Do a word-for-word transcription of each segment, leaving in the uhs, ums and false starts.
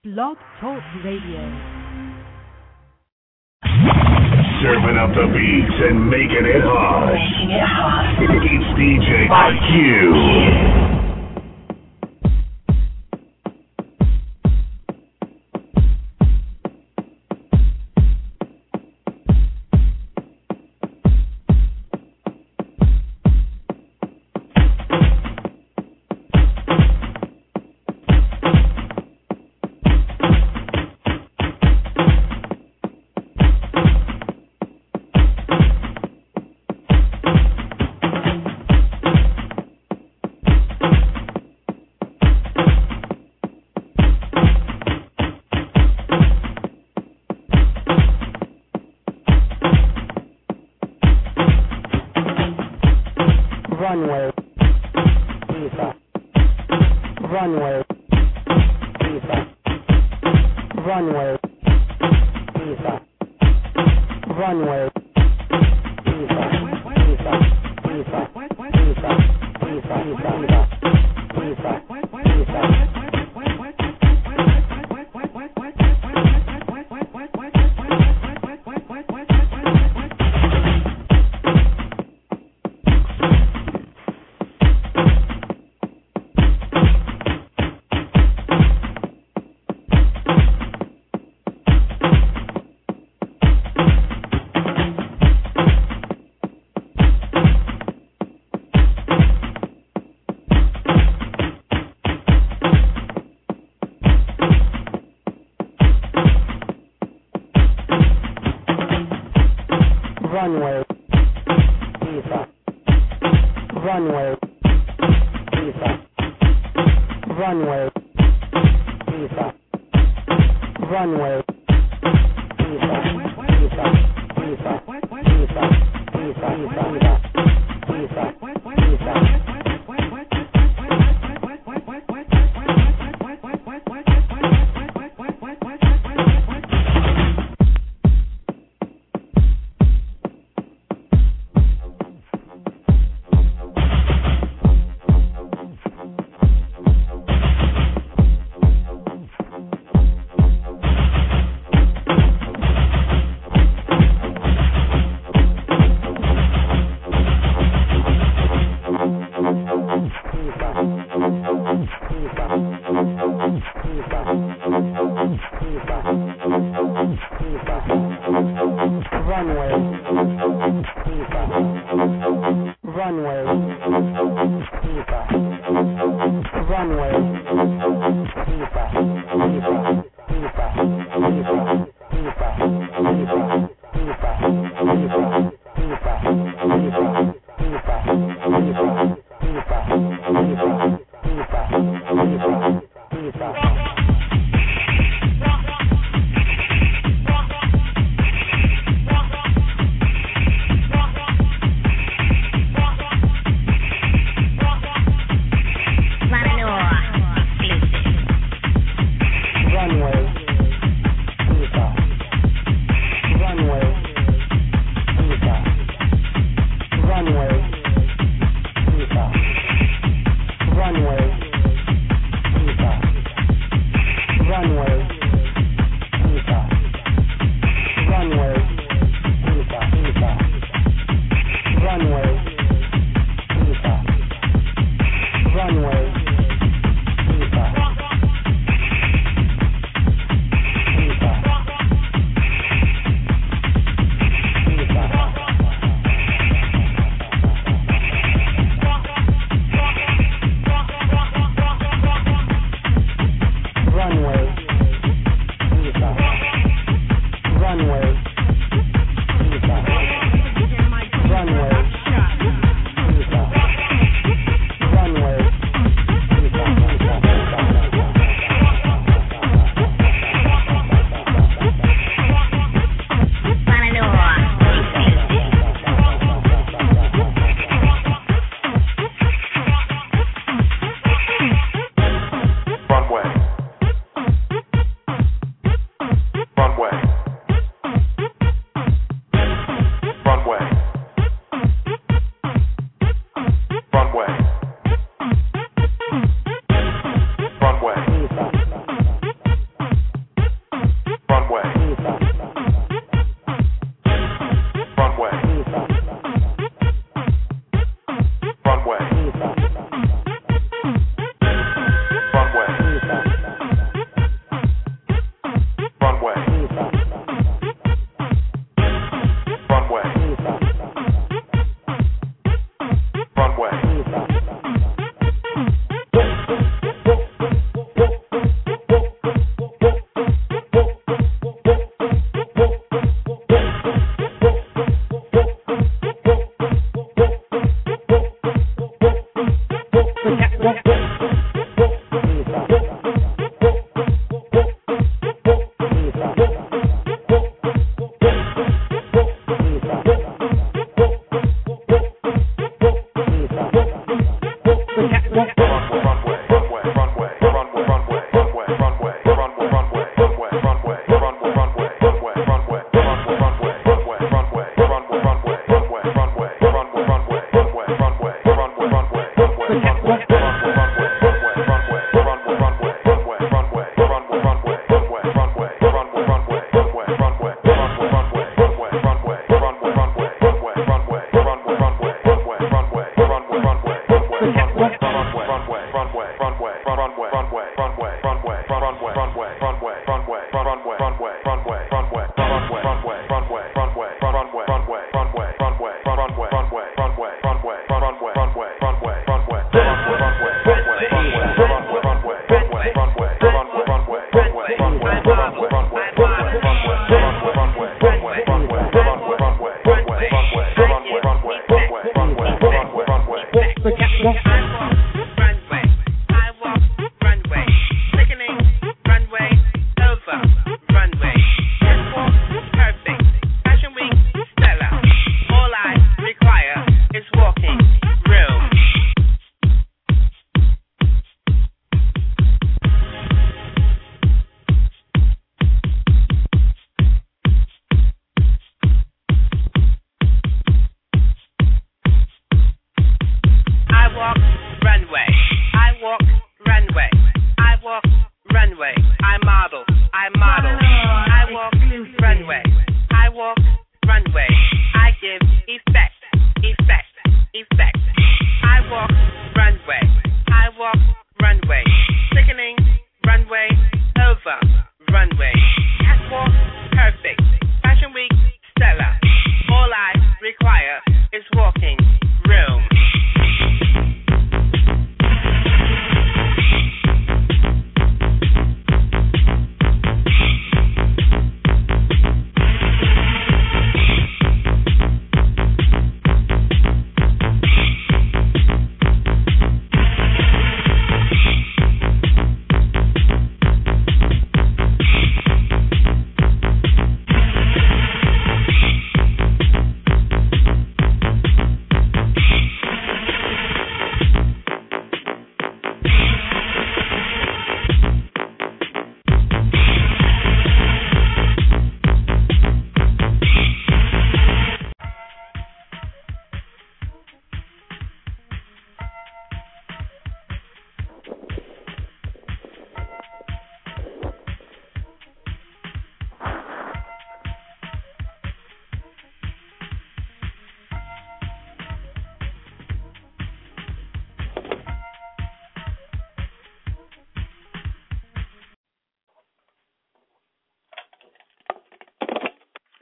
Blog Talk Radio. Serving up the beats and making it hot. Making it hot. It's D J I Q.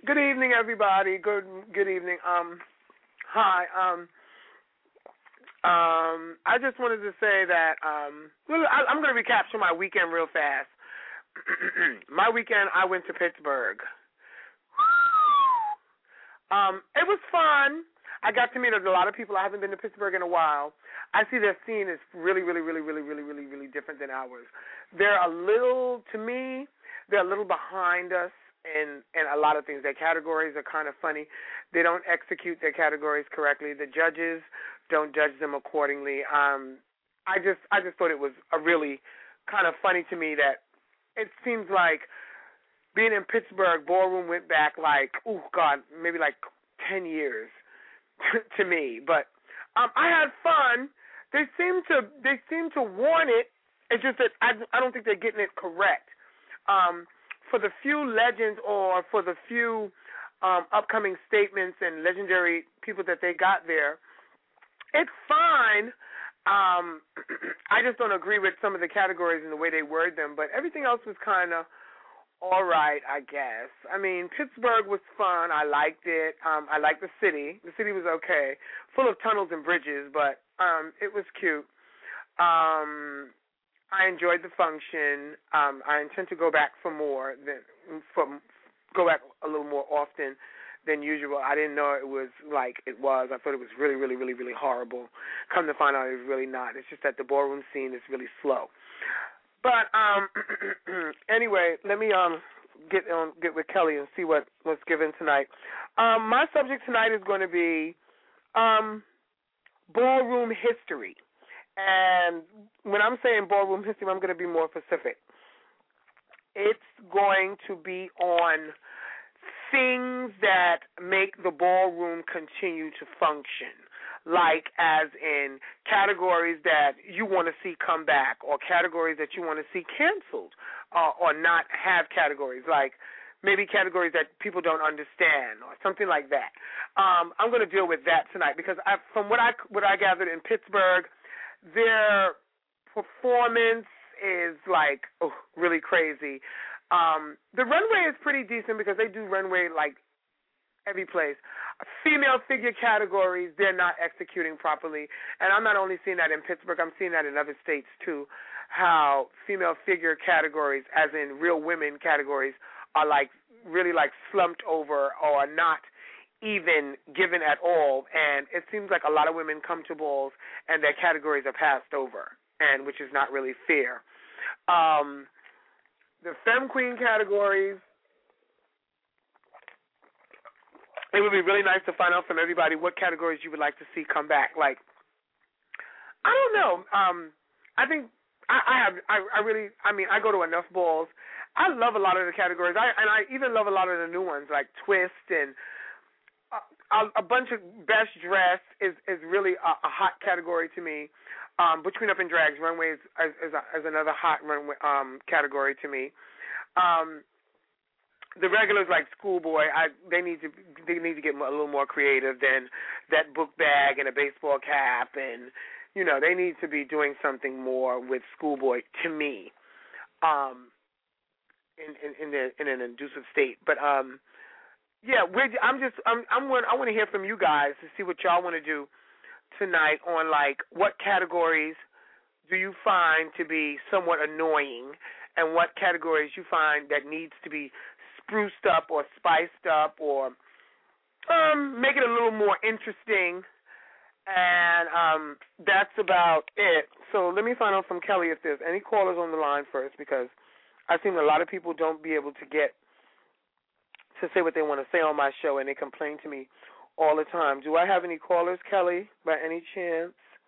Good evening, everybody. Good good evening. Um, hi. Um, um, I just wanted to say that um, well, I, I'm going to recapture my weekend real fast. My weekend, I went to Pittsburgh. Um, it was fun. I got to meet a lot of people. I haven't been to Pittsburgh in a while. I see their scene is really, really, really, really, really, really, really different than ours. They're a little, to me, they're a little behind us in, in a lot of things. Their categories are kind of funny. They don't execute their categories correctly. The judges don't judge them accordingly. Um, I just, I just thought it was a really kind of funny to me that it seems like being in Pittsburgh, ballroom went back like, oh God, maybe like ten years to me. But um, I had fun. They seem to they seem to want it. It's just that I, I don't think they're getting it correct. Um, for the few legends or for the few um, upcoming statements and legendary people that they got there, it's fine. Um, I just don't agree with some of the categories and the way they word them, but everything else was kind of all right, I guess. I mean, Pittsburgh was fun. I liked it. Um, I liked the city. The city was okay, full of tunnels and bridges, but um, it was cute. Um, I enjoyed the function. Um, I intend to go back for more than for go back a little more often than usual. I didn't know it was like it was. I thought it was really, really, really, really horrible. Come to find out, it was really not. It's just that the ballroom scene is really slow. But um, anyway, let me um get on get with Kelly and see what what's given tonight. Um, my subject tonight is going to be um, ballroom history, and when I'm saying ballroom history, I'm going to be more specific. It's going to be on things that make the ballroom continue to function, like as in categories that you want to see come back or categories that you want to see canceled uh, or not have categories, like maybe categories that people don't understand or something like that. Um, I'm going to deal with that tonight because I, from what I, what I gathered in Pittsburgh, their performance is like oh, really crazy. Um, the runway is pretty decent because they do runway like every place. Female figure categories, they're not executing properly. And I'm not only seeing that in Pittsburgh, I'm seeing that in other states too, how female figure categories, as in real women categories, are like really like slumped over or not even given at all. And it seems like a lot of women come to balls and their categories are passed over, and which is not really fair. Um, the Femme Queen categories, it would be really nice to find out from everybody what categories you would like to see come back. Like, I don't know. Um, I think I, I have. I, I really. I mean, I go to enough balls. I love a lot of the categories. I and I even love a lot of the new ones like Twist and a, a bunch of Best Dress is is really a, a hot category to me. Um, Between Up and Drags, runway is, is, is another hot runway um, category to me. Um, The regulars like Schoolboy, I they need to they need to get a little more creative than that book bag and a baseball cap, and you know they need to be doing something more with Schoolboy to me, um, in in in, the, in an inducive state. But um, yeah, we're, I'm just I'm I'm I want to hear from you guys to see what y'all want to do tonight on like what categories do you find to be somewhat annoying, and what categories you find that needs to be spruced up or spiced up or um, make it a little more interesting, and um, that's about it. So let me find out from Kelly if there's any callers on the line first, because I've seen a lot of people don't be able to get to say what they want to say on my show, and they complain to me all the time. Do I have any callers, Kelly, by any chance?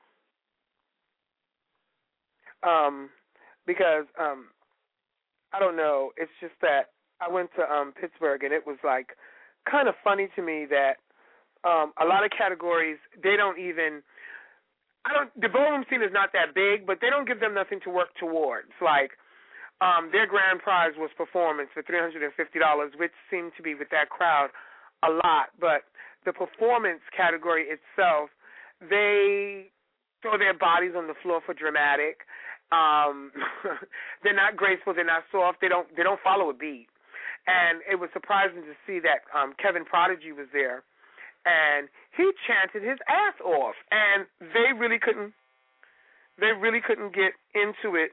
Um, because um, I don't know. It's just that I went to um, Pittsburgh, and it was like kind of funny to me that um, a lot of categories they don't even. I don't. The ballroom scene is not that big, but they don't give them nothing to work towards. Like um, their grand prize was performance for three hundred and fifty dollars, which seemed to be with that crowd a lot. But the performance category itself, they throw their bodies on the floor for dramatic. Um, they're not graceful. They're not soft. They don't. They don't follow a beat. and it was surprising to see that um, Kevin Prodigy was there, and he chanted his ass off, and they really couldn't, they really couldn't get into it.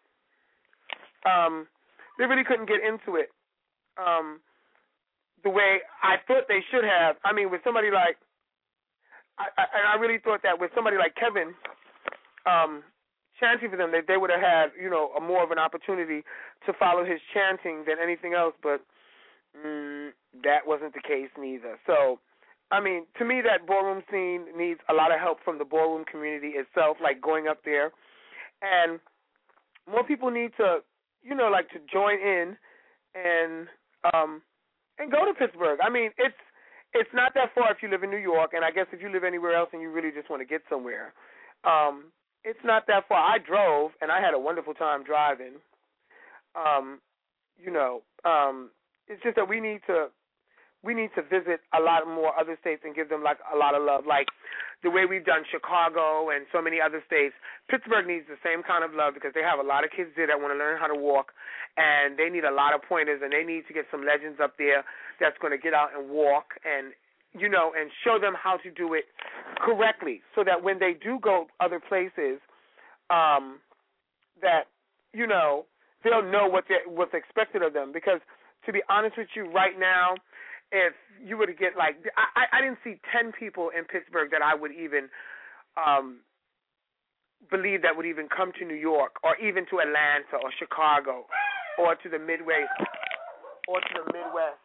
Um, they really couldn't get into it um, the way I thought they should have. I mean, with somebody like, I, I, and I really thought that with somebody like Kevin um, chanting for them, they, they would have had, you know, a more of an opportunity to follow his chanting than anything else, but mm, that wasn't the case neither. So, I mean, to me, that ballroom scene needs a lot of help from the ballroom community itself, like going up there. And more people need to, you know, like to join in and um, and go to Pittsburgh. I mean, it's it's not that far if you live in New York, and I guess if you live anywhere else and you really just want to get somewhere, um, it's not that far. I drove, and I had a wonderful time driving. Um, you know, um, it's just that we need to we need to visit a lot more other states and give them like a lot of love, like the way we've done Chicago and so many other states. Pittsburgh needs the same kind of love because they have a lot of kids there that want to learn how to walk, and they need a lot of pointers, and they need to get some legends up there that's going to get out and walk and, you know, and show them how to do it correctly so that when they do go other places, um, that, you know, they'll know what what's expected of them. Because to be honest with you, right now, if you were to get like, I, I didn't see ten people in Pittsburgh that I would even um, believe that would even come to New York or even to Atlanta or Chicago or to the Midwest or to the Midwest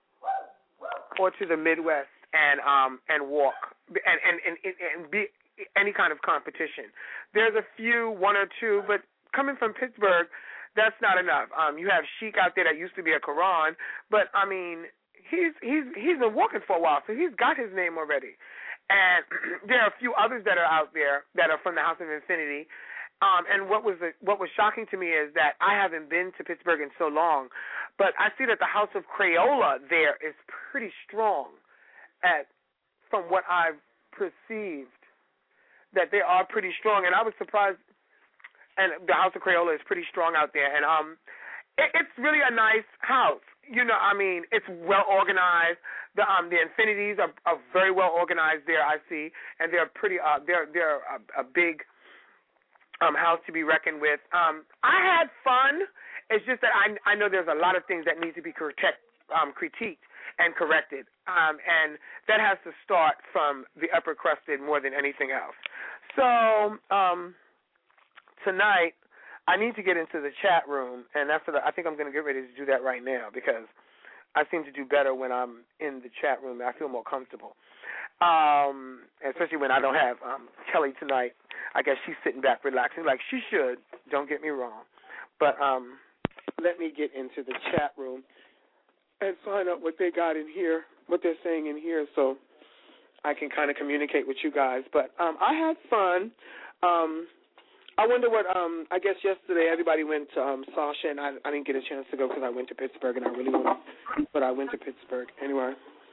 or to the Midwest and um and walk and and and, and be any kind of competition. There's a few, one or two, but coming from Pittsburgh, that's not enough. Um, you have Sheik out there that used to be a Quran, but I mean. He's he's he's been walking for a while, so he's got his name already. And there are a few others that are out there that are from the House of Infinity. Um, and what was the, what was shocking to me is that I haven't been to Pittsburgh in so long, but I see that the House of Crayola there is pretty strong. At from what I've perceived, that they are pretty strong, and I was surprised. And the House of Crayola is pretty strong out there, and um, it, it's really a nice house. You know, I mean, it's well organized. The um the Infinities are, are very well organized there. I see, and they're pretty. Uh, they're they're a, a big um house to be reckoned with. Um, I had fun. It's just that I I know there's a lot of things that need to be correct, um, critiqued and corrected, um, and that has to start from the upper crusted more than anything else. So um, tonight. I need to get into the chat room, and that's what I think I'm going to get ready to do that right now because I seem to do better when I'm in the chat room. I feel more comfortable, um, especially when I don't have um, Kelly tonight. I guess she's sitting back relaxing like she should. Don't get me wrong. But um, let me get into the chat room and find out what they got in here, what they're saying in here, so I can kind of communicate with you guys. But um, I had fun. Um I wonder what, um, I guess yesterday everybody went to um, Sasha, and I, I didn't get a chance to go because I went to Pittsburgh, and I really want to, but I went to Pittsburgh anyway.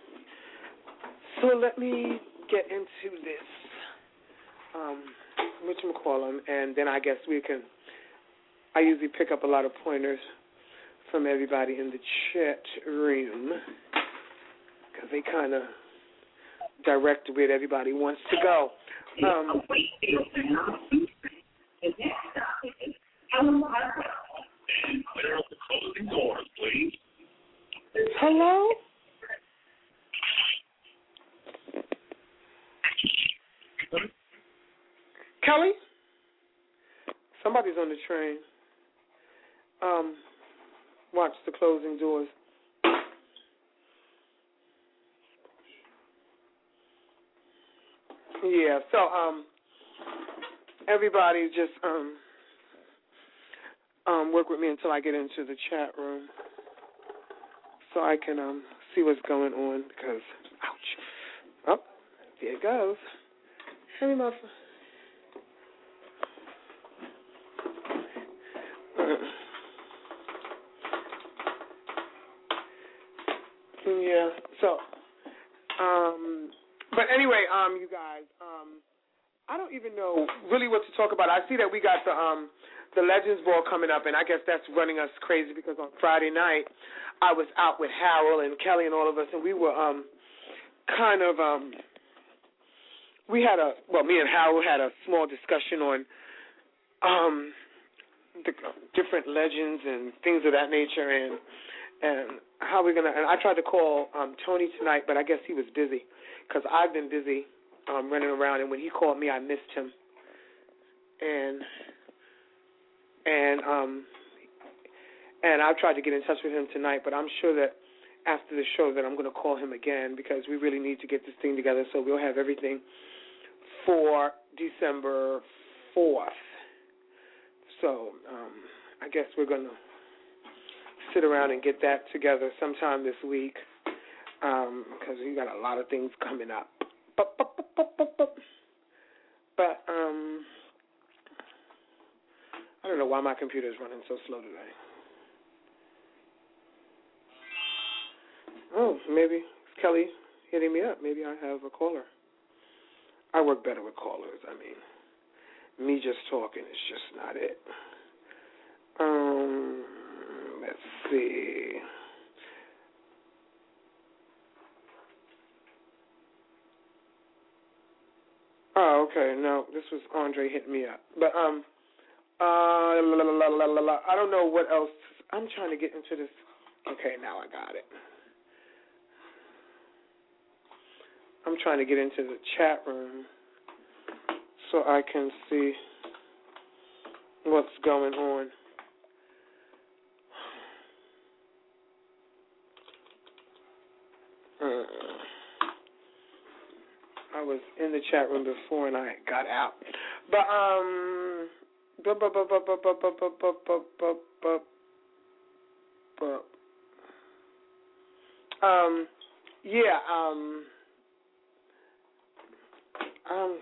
So let me get into this, um, whatchamacallem, and then I guess we can, I usually pick up a lot of pointers from everybody in the chat room because they kind of direct where everybody wants to go. Um, Clear up the closing doors, please. Hello? Kelly? Somebody's on the train. Um, watch the closing doors. Yeah, so, um, everybody just um, um, work with me until I get into the chat room so I can um, see what's going on because, ouch. Oh, there it goes. Hand me my phone. Yeah, so, um, but anyway, um, you guys, um, I don't even know really what to talk about. I see that we got the um the Legends Ball coming up, and I guess that's running us crazy because on Friday night I was out with Harold and Kelly and all of us, and we were um kind of um we had a well, me and Harold had a small discussion on um the different legends and things of that nature, and and how we're gonna. And I tried to call um Tony tonight, but I guess he was busy because I've been busy um running around, and when he called me, I missed him, and. And um, and I've tried to get in touch with him tonight, but I'm sure that after the show that I'm going to call him again because we really need to get this thing together so we'll have everything for December fourth. So um, I guess we're going to sit around and get that together sometime this week because um, we got a lot of things coming up. But, but, but, but, but, but um. I don't know why my computer is running so slow today. Oh, maybe it's Kelly hitting me up. Maybe I have a caller. I work better with callers. I mean, me just talking is just not it. Um, let's see. Oh, okay. No, this was Andre hitting me up. But, um, Uh, la, la, la, la, la. I don't know what else. I'm trying to get into this. Okay, now I got it. I'm trying to get into the chat room so I can see what's going on. Uh, I was in the chat room before and I got out. But, um... Bup, bup, bup, bup, bup, bup, bup, bup, bup, bup, bup, bup. Um, yeah, um, um,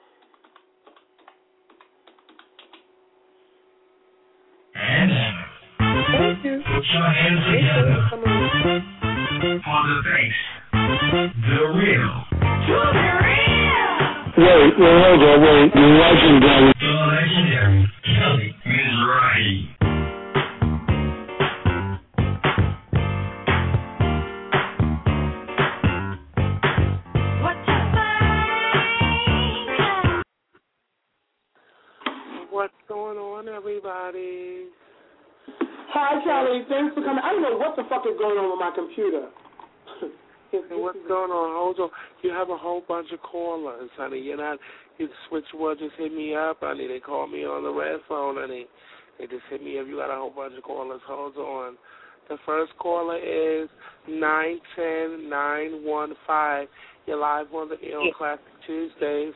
And thank you. put your hands together for the face, the real, To the real. Wait, wait, hold on, wait, the legendary. the legendary Kelly Mizrahi. What you think? What's going on, everybody? Hi, Kelly. Thanks for coming. I don't know what the fuck is going on with my computer. Hey, what's going on? Hold on. You have a whole bunch of callers, honey. You're not, your switchboard just hit me up, honey. They called me on the red phone, honey. They just hit me up. You got a whole bunch of callers. Hold on. The first caller is nine ten nine one five. You're live on the Ill Classic Tuesdays.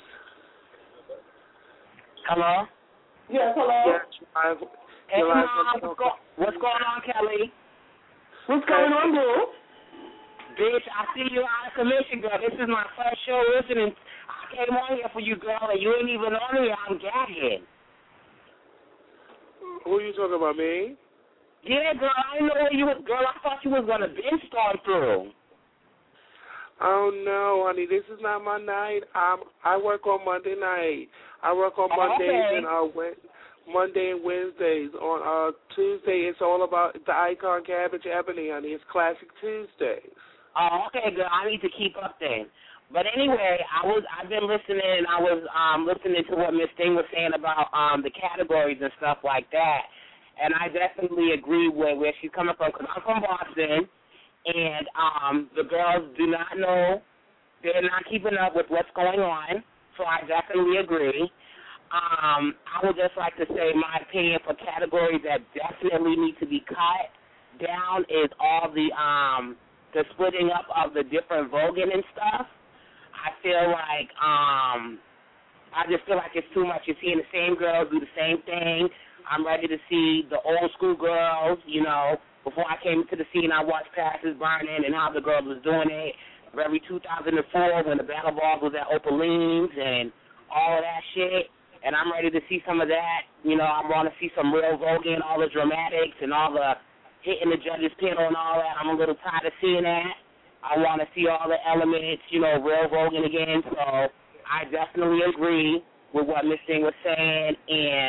Hello? Yes, hello. Yes, you're live. Hey, You're live Mom, on the what's, go- what's going on, Kelly? What's going on, boo? Bitch, I see you out of commission, girl. This is my first show listening. I came on here for you, girl, and you ain't even on me. I'm gagging. Who are you talking about, me? Yeah, girl, I didn't know where you was, girl. I thought you was going to binge storm through. Oh, no, honey. This is not my night. Um, I work on Monday night. I work on Oh, Mondays okay. and uh, Wed- Monday and Wednesdays. On uh, Tuesday, it's all about the Icon Cabbage Ebony, honey. It's Classic Tuesdays. Oh, okay, girl. I need to keep up then. But anyway, I was I've been listening. And I was um, listening to what Miss Thing was saying about um, the categories and stuff like that, and I definitely agree with where she's coming from because I'm from Boston, and um, the girls do not know. They're not keeping up with what's going on, so I definitely agree. Um, I would just like to say my opinion for categories that definitely need to be cut down is all the um, the splitting up of the different voguing and stuff. I feel like um, I just feel like it's too much. You're seeing the same girls do the same thing. I'm ready to see the old school girls. You know, before I came into the scene, I watched Passes Burning and how the girls was doing it. Very two thousand four when the Battle Balls was at Opalines and all of that shit. And I'm ready to see some of that. You know, I want to see some real voguing, all the dramatics and all the hitting the judges' panel and all that. I'm a little tired of seeing that. I want to see all the elements, you know, real voguing again. So I definitely agree with what Miss Thing was saying. And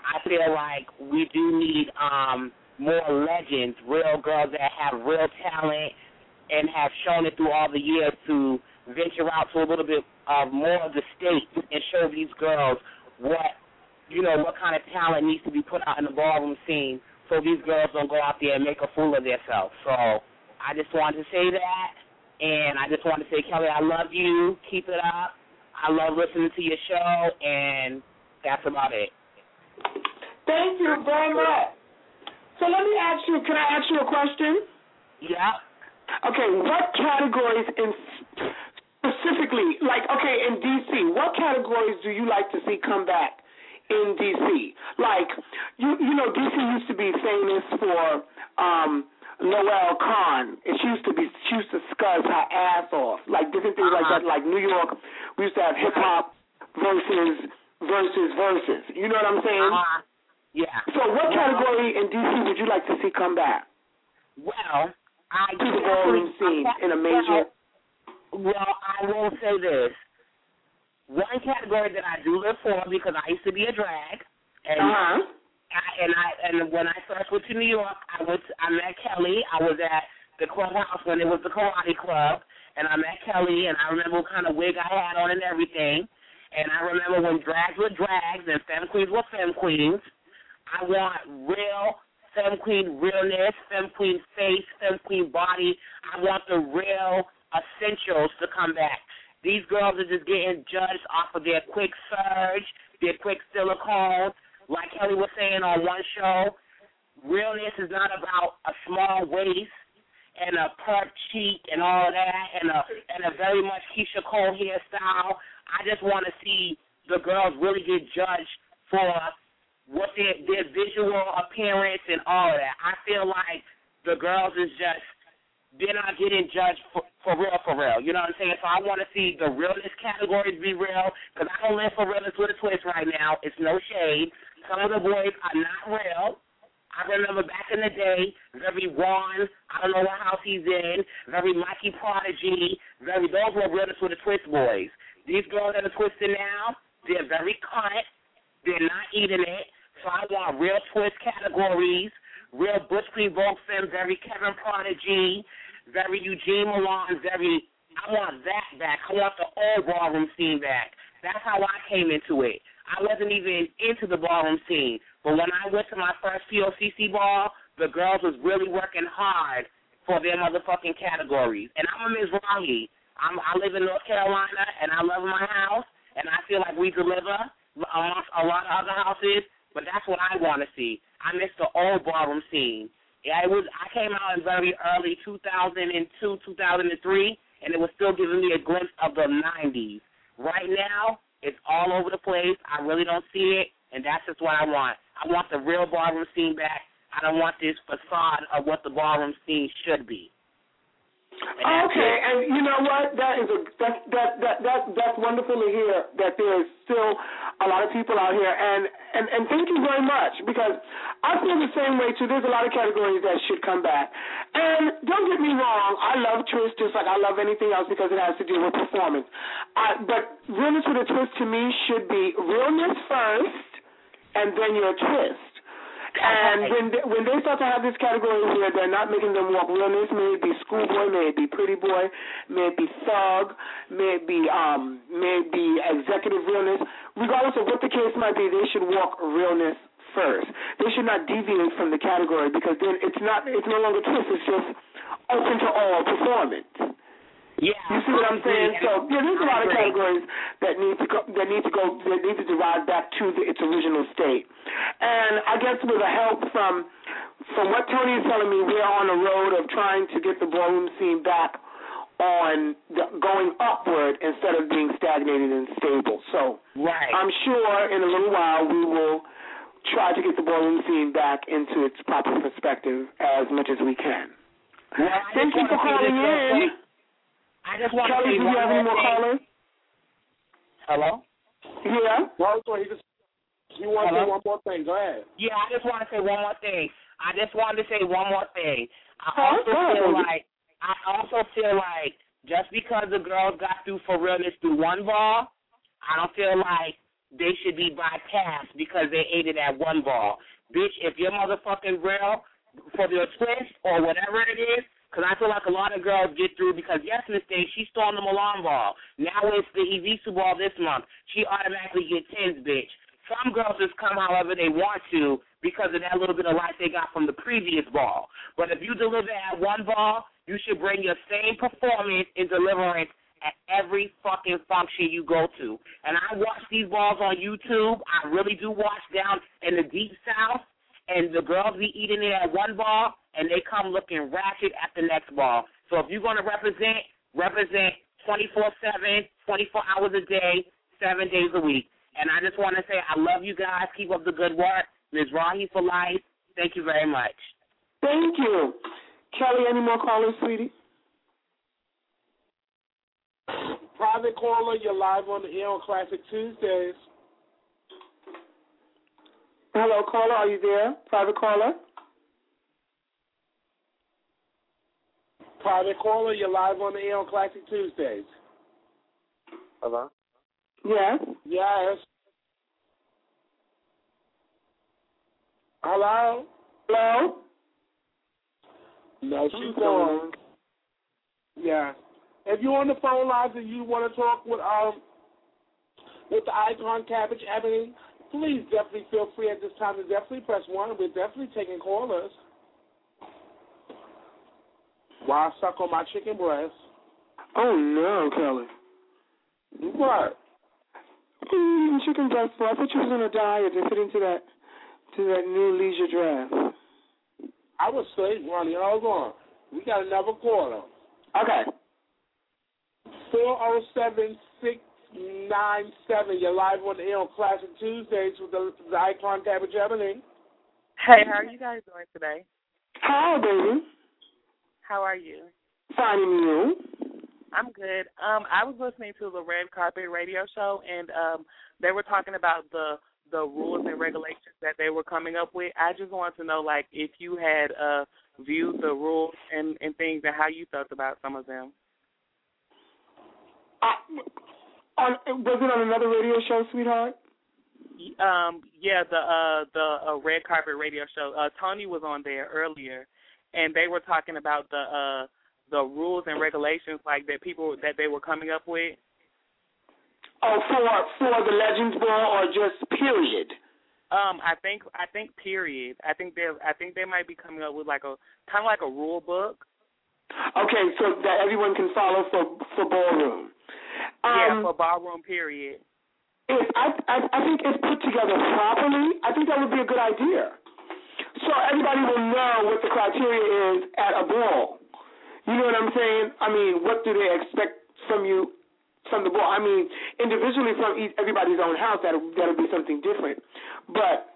I feel like we do need um, more legends, real girls that have real talent and have shown it through all the years to venture out to a little bit of more of the state and show these girls what, you know, what kind of talent needs to be put out in the ballroom scene so these girls don't go out there and make a fool of themselves. So I just wanted to say that, and I just wanted to say, Kelly, I love you. Keep it up. I love listening to your show, and that's about it. Thank you very much. So let me ask you, can I ask you a question? Yeah. Okay, what categories in specifically, like, okay, in D C, what categories do you like to see come back in D C? Like, you you know, D C used to be famous for um, Noelle Khan. And she used to be, she used to scuzz her ass off, like different things uh-huh. like that. Like New York, we used to have hip hop versus versus versus. You know what I'm saying? Uh-huh. Yeah. So, what well, category in D C would you like to see come back? Well, I to the ballroom scene in a major. Well, well, I will say this. One category that I do live for, because I used to be a drag, and uh-huh. I, and I and when I first went to New York, I went to, I met Kelly. I was at the clubhouse when it was the Karate Club, and I met Kelly, and I remember what kind of wig I had on and everything. And I remember when drags were drags and femme queens were femme queens. I want real femme queen realness, femme queen face, femme queen body. I want the real essentials to come back. These girls are just getting judged off of their quick surge, their quick silicone. Like Kelly was saying on one show, realness is not about a small waist and a perp cheek and all of that and a, and a very much Keisha Cole hairstyle. I just want to see the girls really get judged for what their, their visual appearance and all of that. I feel like the girls is just, they're not getting judged for, for real, for real. You know what I'm saying? So I want to see the realness categories be real, because I don't live for realness with a twist right now. It's no shade. Some of the boys are not real. I remember back in the day, very Ron, I don't know what house he's in, very Mikey Prodigy, very, those were realness with a twist boys. These girls that are twisted now, they're very cut. They're not eating it. So I want real twist categories, real Butch Queen Vogue Femme, very Kevin Prodigy, very Eugene Milan, very, I want that back. I want the old ballroom scene back. That's how I came into it. I wasn't even into the ballroom scene. But when I went to my first P O C C ball, the girls was really working hard for their motherfucking categories. And I'm a Miz Raleigh. I'm, I live in North Carolina, and I love my house, and I feel like we deliver amongst a lot of other houses, but that's what I want to see. I miss the old ballroom scene. Yeah, it was. I came out in very early two thousand two, two thousand three, and it was still giving me a glimpse of the nineties. Right now, it's all over the place. I really don't see it, and that's just what I want. I want the real ballroom scene back. I don't want this facade of what the ballroom scene should be. And okay, and you know what? That is a that that that that that's wonderful to hear that there is still a lot of people out here, and and and thank you very much, because I feel the same way too. There's a lot of categories that should come back, and don't get me wrong, I love twist just like I love anything else because it has to do with performance. I, but realness with a twist to me should be realness first, and then your twist. And when they, when they start to have this category where they're not making them walk realness, may it be schoolboy, may it be pretty boy, may it be thug, may it be um, may it be executive realness, regardless of what the case might be, they should walk realness first. They should not deviate from the category, because then it's not it's no longer twist, it's just open to all performance. Yeah, you see what I'm saying? So yeah, there's a lot of categories that need to go, that need to go, that need to derive back to the, its original state. And I guess with the help from from what Tony is telling me, we're on the road of trying to get the ballroom scene back on the, going upward instead of being stagnated and stable. So right. I'm sure in a little while we will try to get the ballroom scene back into its proper perspective as much as we can. Well, Thank you for calling in. I just want Kelly, to say do you have any more callers? Hello? Yeah? Well, so he just you want to say one more thing. Go ahead. Yeah, I just want to say one more thing. I just wanted to say one more thing. I oh, also God. feel like I also feel like just because the girls got through for realness through one ball, I don't feel like they should be bypassed because they ate it at one ball. Bitch, if you're motherfucking real for your twist or whatever it is, because I feel like a lot of girls get through because, yes, Miss Day, she stole the Milan ball. Now it's the Evisu ball this month. She automatically get tens, bitch. Some girls just come however they want to because of that little bit of life they got from the previous ball. But if you deliver at one ball, you should bring your same performance and deliverance at every fucking function you go to. And I watch these balls on YouTube. I really do watch down in the deep south, and the girls be eating it at one ball, and they come looking ratchet at the next ball. So if you're going to represent, represent twenty-four seven, twenty-four hours a day, seven days a week. And I just want to say I love you guys. Keep up the good work. Miz Rahi for life. Thank you very much. Thank you. Kelly, any more callers, sweetie? Private caller, you're live on the air on Classic Tuesdays. Hello, caller, are you there? Private caller? Private caller, you're live on the air on Classic Tuesdays. Hello? Yes? Yes. Hello? Hello? No, she's gone. Yeah. If you're on the phone lines and you want to talk with um with the icon Cabbage Ebony, please definitely feel free at this time to definitely press one. We're definitely taking callers. While I suck on my chicken breast. Oh no, Kelly. What? What are you eating chicken breast for? I thought you was on a diet to fit into that to that new leisure dress. I was straight, Ronnie. Hold on. We got another caller. Okay. four oh seven, six nine seven. You're live on the air on Classic Tuesdays with the, the icon Cabbage Ebony. Hey, how are you guys doing today? Hi, baby. How are you? Fine, and you? I'm good. Um, I was listening to the Red Carpet Radio Show, and um, they were talking about the the rules and regulations that they were coming up with. I just wanted to know, like, if you had uh, viewed the rules and, and things and how you felt about some of them. Uh, on, was it on another radio show, sweetheart? Um, yeah, the uh, the uh, Red Carpet Radio Show. Uh, Tony was on there earlier, and they were talking about the uh, the rules and regulations like that people that they were coming up with. Oh, for for the Legends Ball or just period? Um, I think I think period. I think they I think they might be coming up with like a kind of like a rule book. Okay, so that everyone can follow for for ballroom. Um, yeah, for ballroom period. If I, I I think if put together properly, I think that would be a good idea. So everybody will know what the criteria is at a ball. You know what I'm saying? I mean, what do they expect from you? From the ball, I mean, individually from each, everybody's own house, that'll that'll be something different. But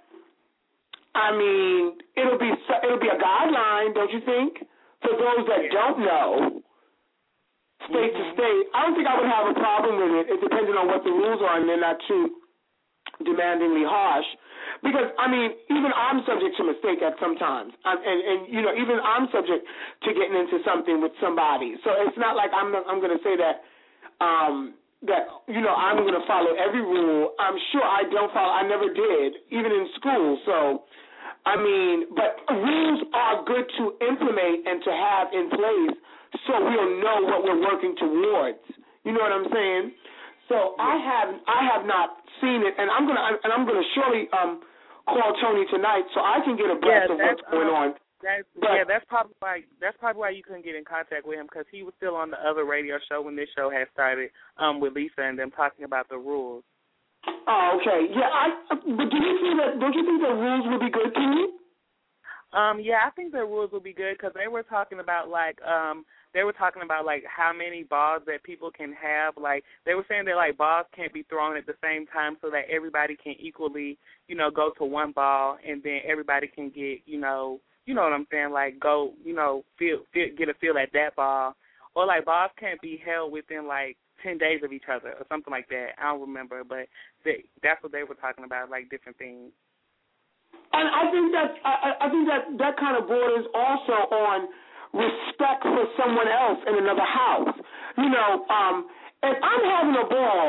I mean, it'll be it'll be a guideline, don't you think? For those that don't know, state to state, I don't think I would have a problem with it. It depends on what the rules are, and they're not too demandingly harsh. Because I mean, even I'm subject to mistake at sometimes, I'm, and and you know, even I'm subject to getting into something with somebody. So it's not like I'm I'm going to say that. Um, that, you know, I'm going to follow every rule. I'm sure I don't follow. I never did, even in school. So, I mean, but rules are good to implement and to have in place so we'll know what we're working towards. You know what I'm saying? So I have I have not seen it, and I'm gonna and I'm gonna surely um call Tony tonight so I can get a breath yeah, of what's going um, on. That's, but, yeah, that's probably why that's probably why you couldn't get in contact with him, because he was still on the other radio show when this show had started um, with Lisa and them talking about the rules. Oh, okay. Yeah, I. But do you think that? Don't you think the rules would be good to you? Um, yeah, I think the rules would be good because they were talking about like um, they were talking about like how many balls that people can have. Like they were saying that like balls can't be thrown at the same time so that everybody can equally, you know, go to one ball and then everybody can get, you know. You know what I'm saying? Like, go, you know, feel, feel, get a feel at that ball. Or, like, balls can't be held within, like, ten days of each other or something like that. I don't remember, but they, that's what they were talking about, like, different things. And I think that I, I think that that kind of borders also on respect for someone else in another house. You know, um, if I'm having a ball,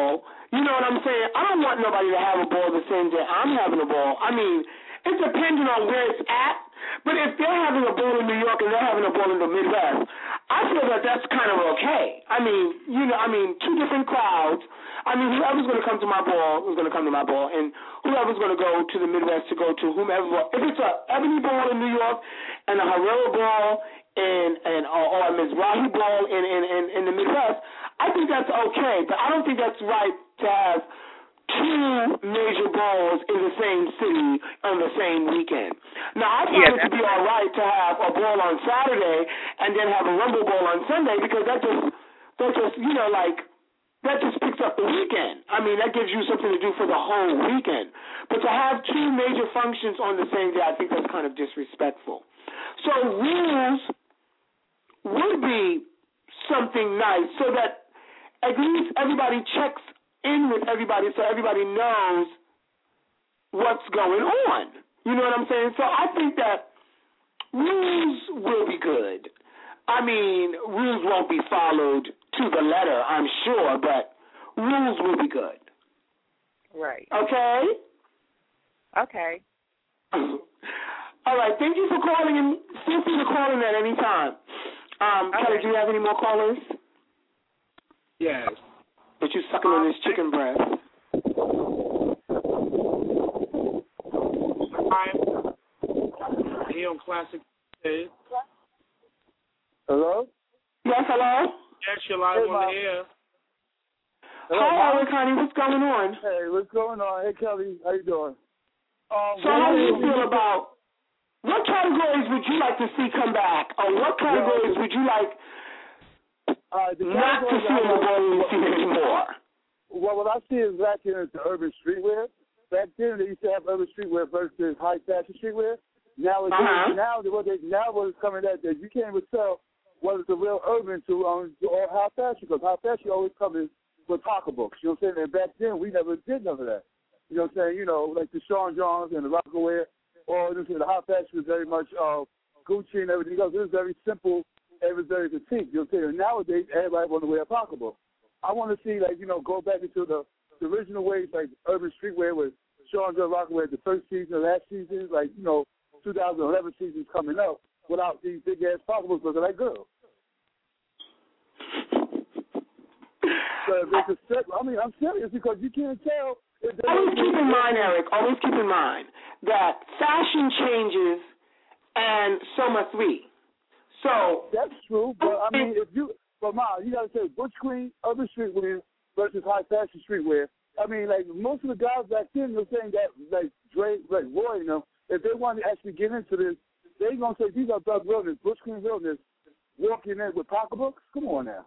You know what I'm saying? I don't want nobody to have a ball the same day I'm having a ball. I mean, it depends on where it's at. But if they're having a ball in New York and they're having a ball in the Midwest, I feel that that's kind of okay. I mean, you know, I mean, two different crowds. I mean, whoever's going to come to my ball is going to come to my ball, and whoever's going to go to the Midwest to go to whomever. If it's a Ebony ball in New York and a Herrera ball and and or, or a Mizrahi ball in, in in in the Midwest, I think that's okay. But I don't think that's right to have two major balls in the same city on the same weekend. Now, I find yeah, it to be all right to have a ball on Saturday and then have a Rumble ball on Sunday, because that just, that just, you know, like, that just picks up the weekend. I mean, that gives you something to do for the whole weekend. But to have two major functions on the same day, I think that's kind of disrespectful. So rules would be something nice so that at least everybody checks in with everybody so everybody knows what's going on. You know what I'm saying? So I think that rules will be good. I mean, rules won't be followed to the letter, I'm sure, but rules will be good. Right. Okay? Okay. All right. Thank you for calling, and feel free to call in at any time. Um, okay. Kelly, do you have any more callers? Yes. But you sucking on this chicken breast. Hi. Here on Classic. Hello? Yes, hello? Yes, you're live hey, on the air. Hi, Eric, honey. What's going on? Hey, what's going on? Hey, Kelly. How you doing? Um, so how do you feel about, what categories would you like to see come back? Or what categories yeah, would you like uh, the not to see in the bowling scene anymore? Well, what I see is back here is the urban streetwear. Back then, they used to have urban streetwear versus high fashion streetwear. Now, it's uh-huh. now what they now what is coming at that you can't even tell whether it's a real urban to um or high fashion, because high fashion always comes with pocketbooks. You know what I'm saying? And back then, we never did none of that. You know what I'm saying? You know, like the Sean Johns and the Rockaway, or you know, the high fashion was very much uh, Gucci and everything else. It was very simple. It was very petite. You know what I'm saying? And nowadays, everybody want to wear a pocketbook. I want to see, like, you know, go back into the, the original ways, like urban streetwear with Sean John Rockaway the first season, the last season, like, you know, two thousand eleven seasons coming up without these big ass pocketbooks looking like girls. So if it's a, I mean, I'm serious because you can't tell. Always keep in mind, Eric, always keep in mind that fashion changes and so must we. So that's true, but I mean, if you, but Ma, you got to say Butch Queen, urban streetwear versus high fashion streetwear. I mean, like most of the guys back then were saying that, like Dre, like Roy, you know, if they want to actually get into this, they gonna say these are Doug Wilderness, Butch Queen Wilderness, walking in with pocketbooks. Come on now.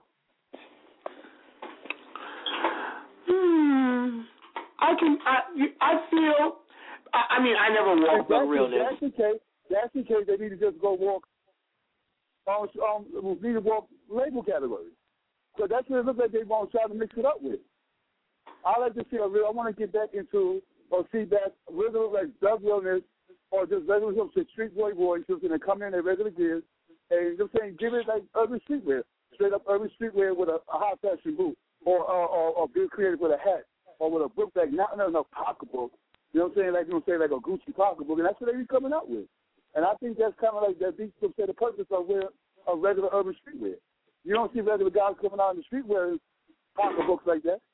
Hmm. I can. I. I feel. I, I mean, I never walked Doug Wilderness. That's the case. That's the case. They need to just go walk. Um, um, need to walk label categories. So that's what it looks like they want to try to mix it up with. I like to see a real. I want to get back into or see back regular like Doug Wilderness or just regular street boy boys who's going to come in their regular gears and just saying give it like urban streetwear, straight up urban streetwear with a, a high fashion boot or or, or, or be creative with a hat or with a book bag, not enough pocketbook. You know what I'm saying? Like you know, say like a Gucci pocketbook, and that's what they be coming up with. And I think that's kind of like that. These say the purpose of wear a regular urban streetwear. You don't see regular guys coming out in the street wearing pocketbooks like that.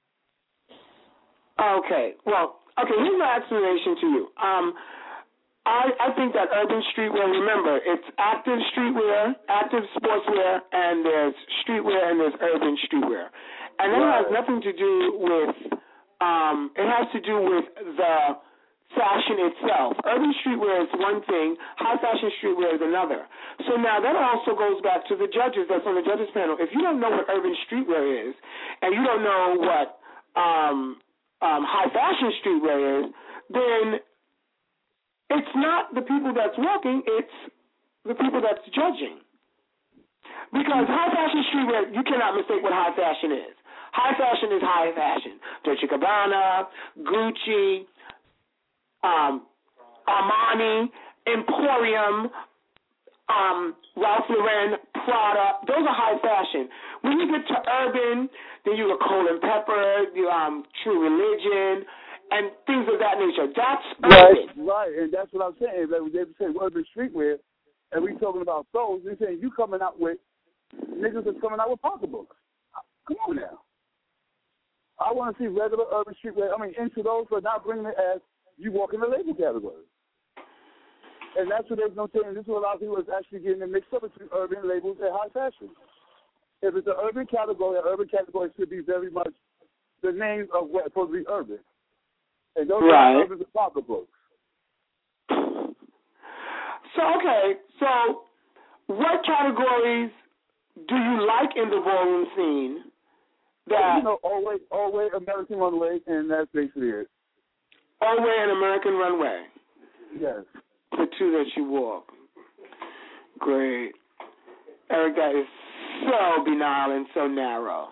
Okay. Well, okay, here's my explanation to you. Um, I, I think that urban streetwear, remember, it's active streetwear, active sportswear, and there's streetwear and there's urban streetwear. And that right. has nothing to do with, um, it has to do with the fashion itself. Urban streetwear is one thing, high fashion streetwear is another. So now that also goes back to the judges that's on the judges panel. If you don't know what urban streetwear is, and you don't know what um, um, high fashion streetwear is, then it's not the people that's walking, it's the people that's judging. Because high fashion streetwear, you cannot mistake what high fashion is. High fashion is high fashion. Dolce and Gabbana, Gucci, Um, Armani, Emporium, um, Ralph Lauren, Prada, those are high fashion. when you get to urban, then you got Cole and Pepper, the um, True Religion, and things of that nature. That's right, urban. right, and that's what I'm saying. Like they say urban streetwear, and we talking about those. They're saying you coming out with niggas that's coming out with pocketbooks. Come on now. I want to see regular urban streetwear. I mean, into those, but not bringing it as you walk in the label category. And that's what they're saying. This is what a lot of people is actually getting it mixed up between urban labels and high fashion. If it's an urban category, an urban category should be very much the name of what's supposed to be urban. And those right. are urban pocketbooks. So, okay, so what categories do you like in the ballroom scene? That you know, Always, Always, American Runway, and that's basically it. Always and American Runway. Yes. The two that you walk. Great. Eric, that is so banal and so narrow.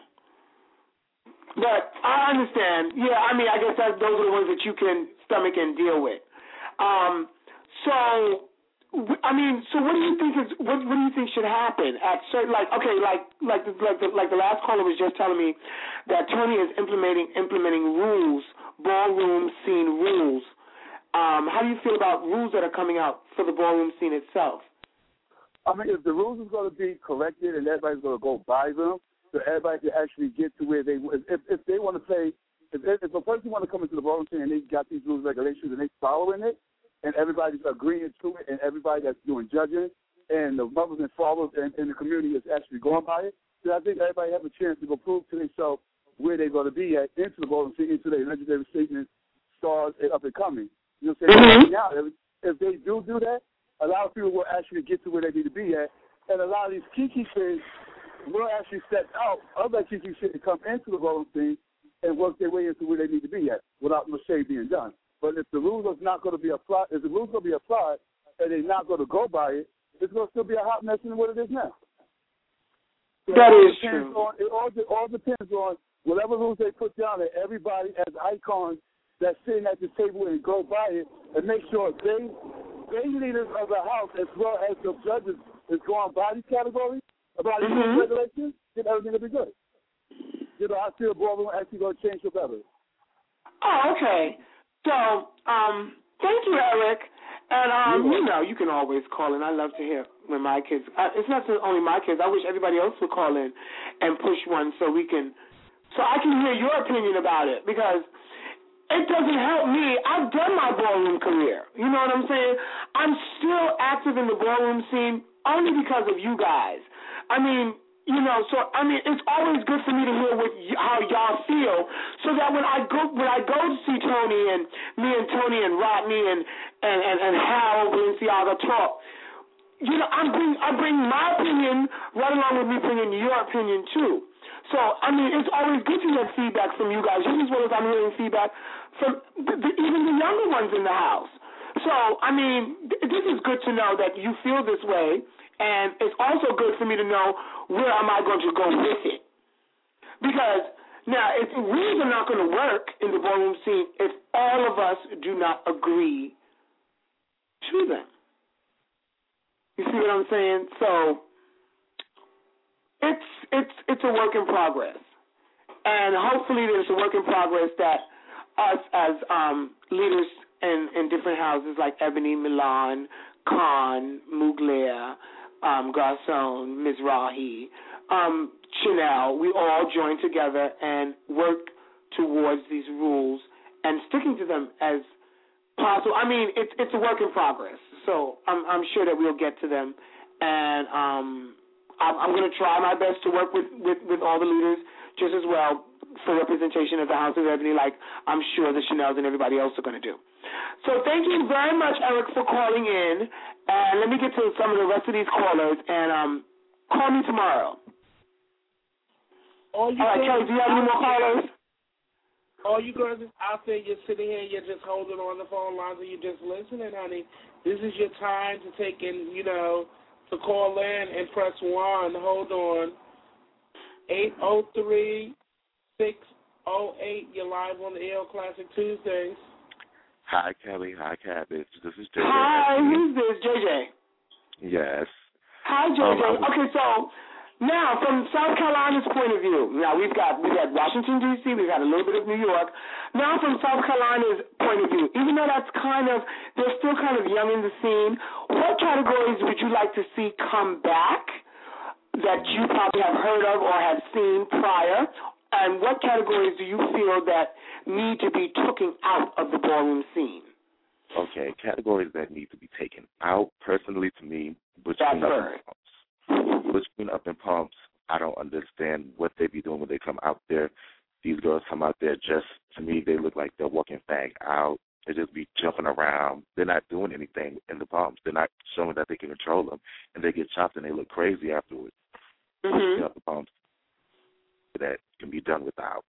But I understand. Yeah, I mean, I guess that those are the ones that you can stomach and deal with. Um, so, I mean, so what do you think is what, what do you think should happen at certain like okay like like the, like the, like the last caller was just telling me that Tony is implementing implementing rules, ballroom scene rules. Um, how do you feel about rules that are coming out for the ballroom scene itself? I mean, if the rules is going to be corrected and everybody's going to go by them, so everybody can actually get to where they if if they want to play if if a person want to come into the ballroom scene and they got these rules and regulations and they following it. And everybody's agreeing to it, and everybody that's doing judging, and the mothers and fathers and, and the community is actually going by it. So I think everybody have a chance to go prove to themselves where they're going to be at into the ballroom scene, into their legendary statement, stars, and up and coming. You know what I'm saying? Mm-hmm. Now, if, if they do do that, a lot of people will actually get to where they need to be at, and a lot of these kiki things will actually step out of that kiki shit and come into the ballroom scene and work their way into where they need to be at without much shade being done. But if the rules are not going to be applied, if the rules are going to be applied and they're not going to go by it, it's going to still be a hot mess in what it is now. So that is true. true. On, it all, it all depends on whatever rules they put down, and everybody as icons that's sitting at the table and go by it and make sure they, they leaders of the house as well as the judges is going by these categories, about these mm-hmm. regulations, then everything will be good. You know, I feel ballroom actually going to change for better. Oh, okay. So, um, thank you, Eric. And, um, you know, you can always call in. I love to hear when my kids, uh, it's not only my kids, I wish everybody else would call in and push one so we can, so I can hear your opinion about it because it doesn't help me. I've done my ballroom career. You know what I'm saying? I'm still active in the ballroom scene only because of you guys. I mean, you know, so I mean, it's always good for me to hear what y- how y'all feel, so that when I go when I go to see Tony and me and Tony and Rodney and and and, and Hal Balenciaga talk, you know, I bring I bring my opinion right along with me bringing your opinion too. So I mean, it's always good to get feedback from you guys, just as well as I'm hearing feedback from the, the, even the younger ones in the house. So I mean, th- this is good to know that you feel this way. And it's also good for me to know where am I going to go with it. Because now, if rules are not going to work in the ballroom scene if all of us do not agree to them. You see what I'm saying? So it's it's it's a work in progress. And hopefully there's a work in progress that us as um, leaders in, in different houses like Ebony, Milan, Khan, Mugler, Um, Garcon, Mizrahi, um, Chanel, we all join together and work towards these rules and sticking to them as possible. I mean, it's it's a work in progress, so I'm, I'm sure that we'll get to them. And um, I'm, I'm going to try my best to work with, with, with all the leaders just as well for representation of the House of Ebony, like I'm sure the Chanels and everybody else are going to do. So thank you very much, Eric, for calling in. And let me get to some of the rest of these callers. And um, call me tomorrow. All, you all right, Kelly, do you have any more callers? All you girls out there, you're sitting here, you're just holding on the phone lines, and you're just listening, honey. This is your time to take in, you know, to call in and press one. Hold on. eight oh three, six oh eight. You're live on the L Classic Tuesdays. Hi, Kelly. Hi, Cabbage. This is J J. Hi, who's this, J J? Yes. Hi, J J. Um, was... Okay, so Now, from South Carolina's point of view, now we've got we've got Washington, D C, we've got a little bit of New York. Now, from South Carolina's point of view, even though that's kind of, they're still kind of young in the scene, what categories would you like to see come back that you probably have heard of or have seen prior? And what categories do you feel that need to be taken out of the ballroom scene? Okay, categories that need to be taken out, personally, to me, Butch That's Queen Up right. and Pumps. Butch Queen Up and Pumps, I don't understand what they be doing when they come out there. These girls come out there just, to me, they look like they're walking fag out. They just be jumping around. They're not doing anything in the pumps. They're not showing that they can control them. And they get chopped and they look crazy afterwards. Mm-hmm. Butch Queen Up and Pumps that can be done without.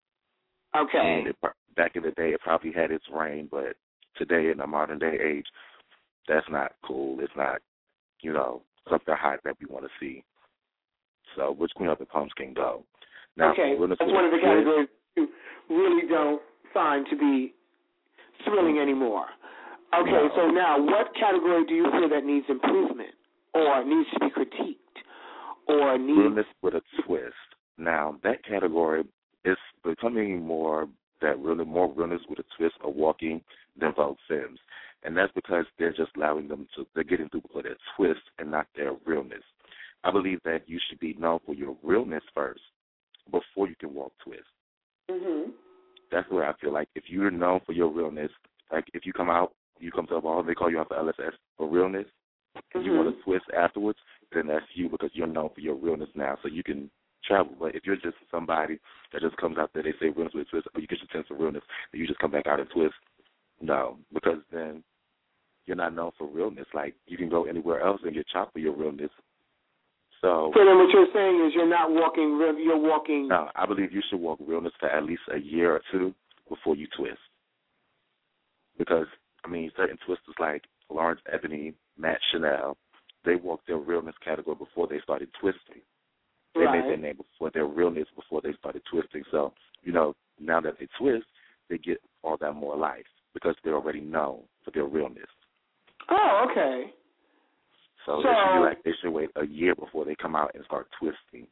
Okay. And it, back in the day, it probably had its reign, but today, in the modern day age, that's not cool. It's not, you know, something hot that we want to see. So, which Queen Up and Pumps can go? Now, okay, that's one of the categories you really don't find to be thrilling anymore. Okay, no. So now, what category do you feel that needs improvement or needs to be critiqued or needs... Realness with a twist. Now, that category is becoming more that really more realness with a twist of walking than Vogue Femmes. And that's because they're just allowing them to, they're getting through for their twist and not their realness. I believe that you should be known for your realness first before you can walk twist. Mm-hmm. That's where I feel like if you're known for your realness, like if you come out, you come to a ball and they call you out for L S S for realness, and mm-hmm. you want to twist afterwards, then that's you because you're known for your realness now. So you can travel. But if you're just somebody that just comes out there, they say realness with a twist, or you get your sense of realness, and you just come back out and twist, no, because then you're not known for realness. Like, you can go anywhere else and get chopped for your realness. So, so then what you're saying is you're not walking, you're walking... No, I believe you should walk realness for at least a year or two before you twist. Because, I mean, certain twisters like Lawrence Ebony, Matt Chanel, they walked their realness category before they started twisting. They right. made their name before their realness before they started twisting. So, you know, now that they twist, they get all that more life because they're already known for their realness. Oh, okay. So, so they should be like they should wait a year before they come out and start twisting.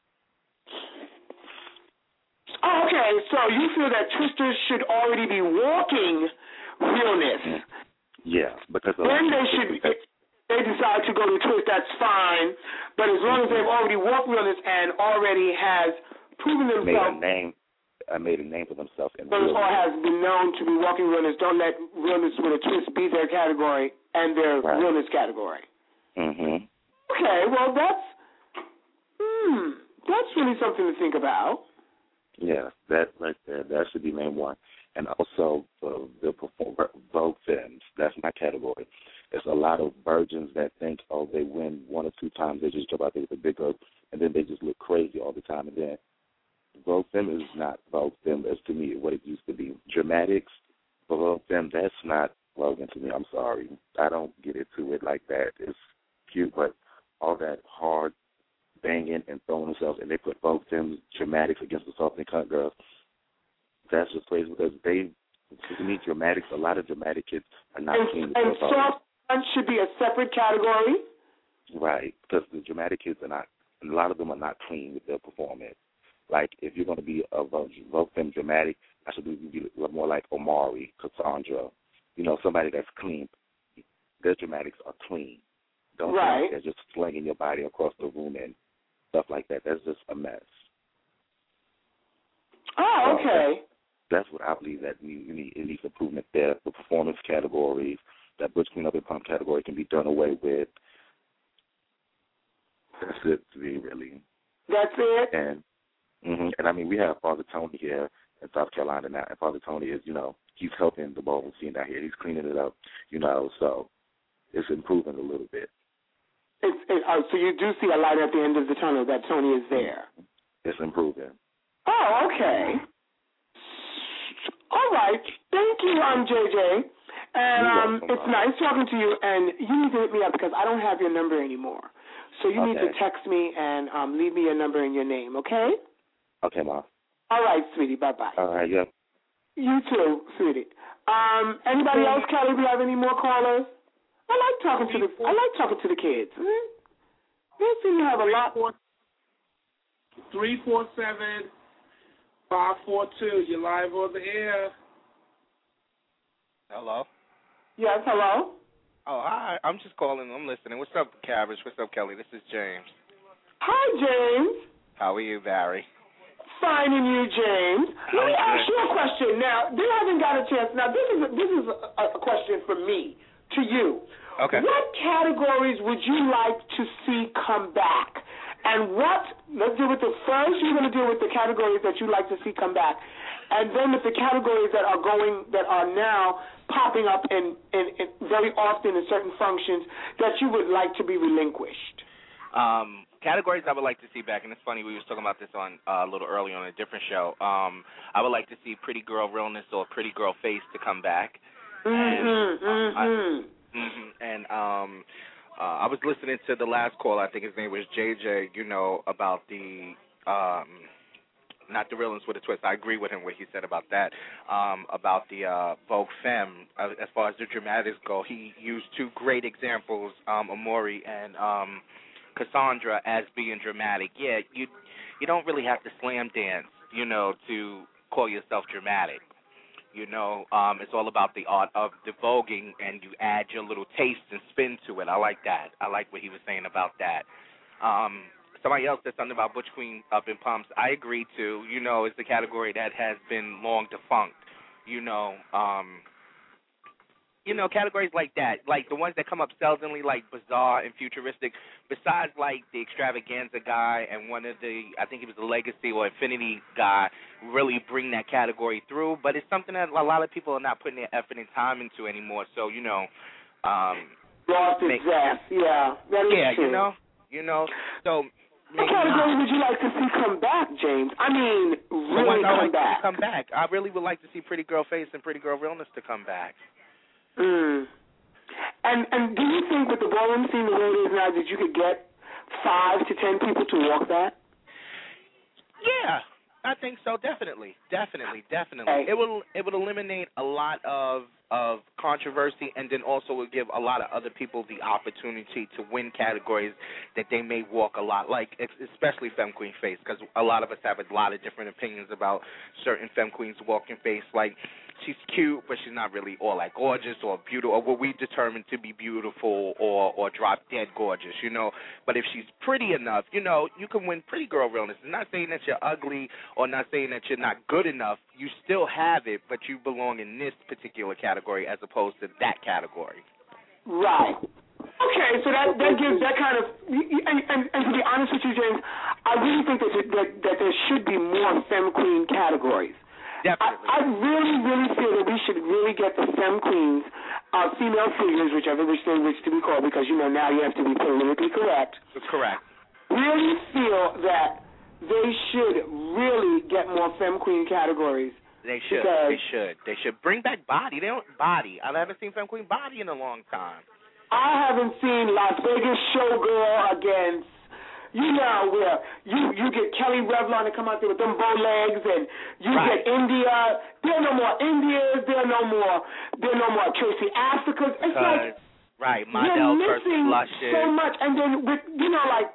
Oh, okay, so you feel that twisters should already be walking realness. Yeah, because then they should. If they decide to go to twist, that's fine. But as long as they've already walked realness and already has proven themselves, made a name, I made a name for themselves in realness, or has been known to be walking realness, don't let realness with a twist be their category and their right. realness category. Mhm. Okay, well that's hmm, that's really something to think about. Yeah, that right there, that should be name one. And also uh, the performer, Vogue Femmes, that's my category. There's a lot of virgins that think, oh, they win one or two times, they just jump out there with the big girls, and then they just look crazy all the time. And then Vogue Femmes is not Vogue Femmes as to me what it used to be. Dramatics, Vogue Femmes, that's not relevant to me. I'm sorry. I don't get into it like that. It's cute, but all that hard banging and throwing themselves, and they put Vogue Femmes, Dramatics against the soft and cunt girls. That's just crazy because they, to me, dramatics, a lot of dramatic kids are not and, clean. And soft punch should be a separate category? Right, because the dramatic kids are not, a lot of them are not clean with their performance. Like, if you're going to be a Vogue Femme dramatic, I should be more like Omari, Cassandra, you know, somebody that's clean. Their dramatics are clean. Don't right. think they're just slinging your body across the room and stuff like that. That's just a mess. Oh, okay. So that's what I believe that you need, it needs improvement there. The performance categories, that Butch Queen Up and Pump category can be done away with. That's it to me, really. That's it? And, mm-hmm, and I mean, we have Father Tony here in South Carolina now, and Father Tony is, you know, he's helping the ballroom scene out here. He's cleaning it up, you know, so it's improving a little bit. It's, it, uh, so you do see a light at the end of the tunnel that Tony is there. It's improving. Oh, okay. All right. Thank you, um, J J. And um, welcome, it's nice talking to you. And you need to hit me up because I don't have your number anymore. So you okay. need to text me and um, leave me your number and your name, okay? Okay, Mom. All right, sweetie. Bye-bye. All right, yeah. You too, sweetie. Um, anybody else, Kelly? We have any more callers? I like talking to the I like talking to the kids. They seem to have a lot more. three four seven, five four two. You're live on the air. Hello? Yes, hello? Oh, hi. I'm just calling. I'm listening. What's up, Cabbage? What's up, Kelly? This is James. Hi, James. How are you, Barry? Fine, and you, James. Let me ask you a question. Now, they haven't got a chance. Now, this is a, this is a, a question from me to you. Okay. What categories would you like to see come back? And what, let's deal with the first, you're going to deal with the categories that you like to see come back. And then with the categories that are going, that are now popping up in, in, in very often in certain functions that you would like to be relinquished. Um, categories I would like to see back, and it's funny, we were talking about this on uh, a little earlier on a different show. Um, I would like to see Pretty Girl Realness or Pretty Girl Face to come back. Mm-hmm, and, mm-hmm. I, mm-hmm, and um, uh, I was listening to the last call, I think his name was J J, you know, about the, um, not the realness with a twist. I agree with him what he said about that, um, about the uh, Vogue Femme. Uh, as far as the dramatics go, he used two great examples, um, Amori and um, Cassandra, as being dramatic. Yeah, you you don't really have to slam dance, you know, to call yourself dramatic. You know, um, it's all about the art of devoguing, and you add your little taste and spin to it. I like that. I like what he was saying about that. Um, somebody else said something about Butch Queen up in Pumps. I agree, too. You know, it's the category that has been long defunct. You know, um, you know, categories like that, like the ones that come up seldomly, like bizarre and futuristic, besides like the extravaganza guy and one of the, I think he was the Legacy or Infinity guy, really bring that category through. But it's something that a lot of people are not putting their effort and time into anymore. So, you know. Um, Lost its zest, yeah. That is yeah, true. you know, you know, so. What category would you like to see come back, James? I mean, really come like back. come back. I really would like to see Pretty Girl Face and Pretty Girl Realness to come back. Mm. And and do you think with the ballroom scene the way it is now that you could get five to ten people to walk that? Yeah, I think so. Definitely, definitely, definitely. Hey. It will it would eliminate a lot of of controversy, and then also would give a lot of other people the opportunity to win categories that they may walk a lot, like especially Femme Queen Face, because a lot of us have a lot of different opinions about certain Femme Queens walking face. Like, she's cute, but she's not really all that gorgeous or beautiful, or what we determine to be beautiful or or drop dead gorgeous, you know. But if she's pretty enough, you know, you can win Pretty Girl Realness. It's not saying that you're ugly or not saying that you're not good enough. You still have it, but you belong in this particular category as opposed to that category. Right. Okay, so that that gives that kind of, and, and, and to be honest with you, James, I really think that that, that there should be more Femme Queen categories. Definitely. I, I really, really feel that we should really get the Femme Queens, uh, female figures, whichever which they wish to be called, because, you know, now you have to be politically correct. Correct. Really feel that they should really get more Femme Queen categories. They should. They should. They should bring back Body. They don't Body. I haven't seen Femme Queen Body in a long time. I haven't seen Las Vegas Showgirl against, you know, where you you get Kelly Revlon to come out there with them bow legs, and you right. get India. There are no more Indias. There are no more. There are no more Tracy Africas. It's like right, you're Model missing so much. And then with you know, like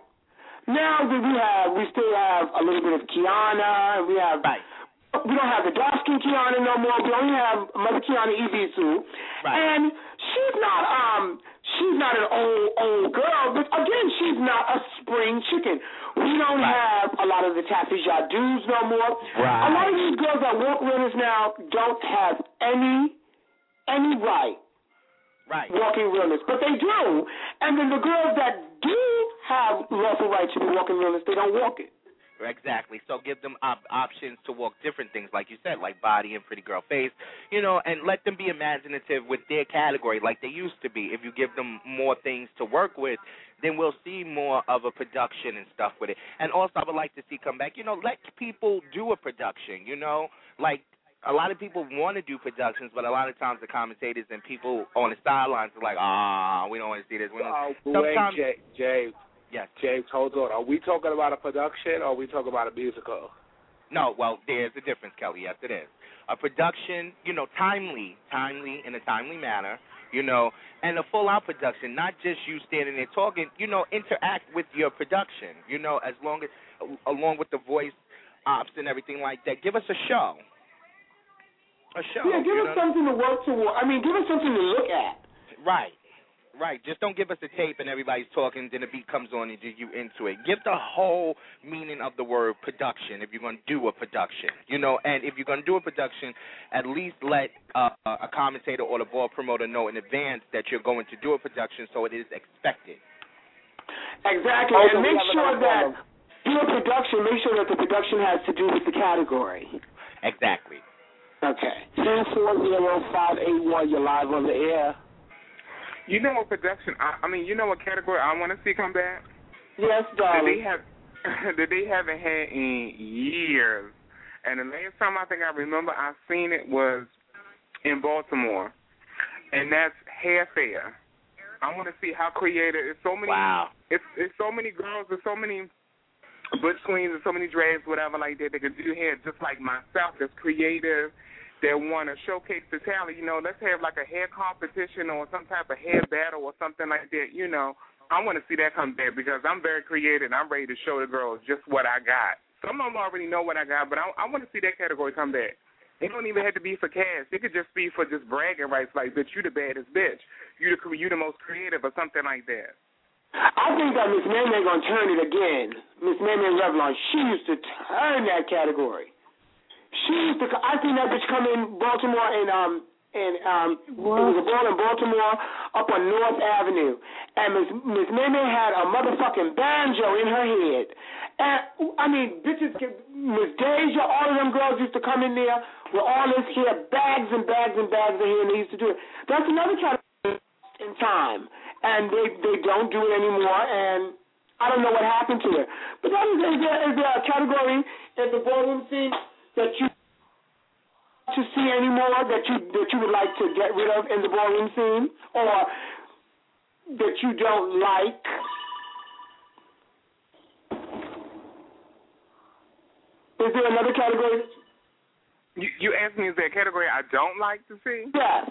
now that we have, we still have a little bit of Kiana, and we have. Right. We don't have the dark skin Kiana no more. We only have Mother Kiana Ibisu, right. and she's not um she's not an old old girl, but again she's not a spring chicken. We don't right. have a lot of the Taffy Jadus no more. Right. A lot of these girls that walk realness now don't have any any right, right walking realness, but they do. And then the girls that do have lawful right to be walking realness, they don't walk it. Exactly. So give them op- options to walk different things, like you said, like Body and Pretty Girl Face, you know, and let them be imaginative with their category like they used to be. If you give them more things to work with, then we'll see more of a production and stuff with it. And also I would like to see come back, you know, let people do a production, you know, like a lot of people want to do productions, but a lot of times the commentators and people on the sidelines are like, ah, we don't want to see this. We don't. Oh, Sometimes, wait, Jay, Jay. Yes. James, hold on. Are we talking about a production or are we talking about a musical? No, well, there's a difference, Kelly. Yes, it is. A production, you know, timely, timely, in a timely manner, you know, and a full-out production, not just you standing there talking, you know, interact with your production, you know, as long as, along with the voice ops and everything like that. Give us a show. A show. Yeah, give us know? something to work toward. I mean, give us something to look at. Right. Right. Just don't give us a tape and everybody's talking, then the beat comes on and you into it. Give the whole meaning of the word production if you're going to do a production. You know, and if you're going to do a production, at least let uh, a commentator or the ball promoter know in advance that you're going to do a production so it is expected. Exactly. Also, and make sure that problem. your production, make sure that the production has to do with the category. Exactly. Okay. two four zero five eight one, you're live on the air. You know what production? I, I mean, you know what category I want to see come back? Yes, That darling. they have that they haven't had in years. And the last time I think I remember I seen it was in Baltimore, and that's hair fair. I want to see how creative. It's so many. Wow. It's it's so many girls. There's so many butch queens and so many drags, whatever like that. They can do hair just like myself. That's creative. That want to showcase the talent, you know, let's have like a hair competition or some type of hair battle or something like that, you know. I want to see that come back because I'm very creative and I'm ready to show the girls just what I got. Some of them already know what I got, but I, I want to see that category come back. It don't even have to be for cash. It could just be for just bragging rights, like, bitch, you the baddest bitch. You the, you the most creative or something like that. I think that Miss May going to turn it again. Miss May Revlon, she used to turn that category. She used to. I seen that bitch come in Baltimore and um and um what? It was a ball in Baltimore up on North Avenue, and Miss Miss May had a motherfucking banjo in her head, and I mean bitches, Miss Deja, all of them girls used to come in there with all this hair, bags and bags and bags of hair, and they used to do it. That's another category in time, and they they don't do it anymore, and I don't know what happened to it. But that is, is there is there a category in the ballroom scene that you to see anymore that you that you would like to get rid of in the ballroom scene, or that you don't like? Is there another category? You you asked me, is there a category I don't like to see? Yes.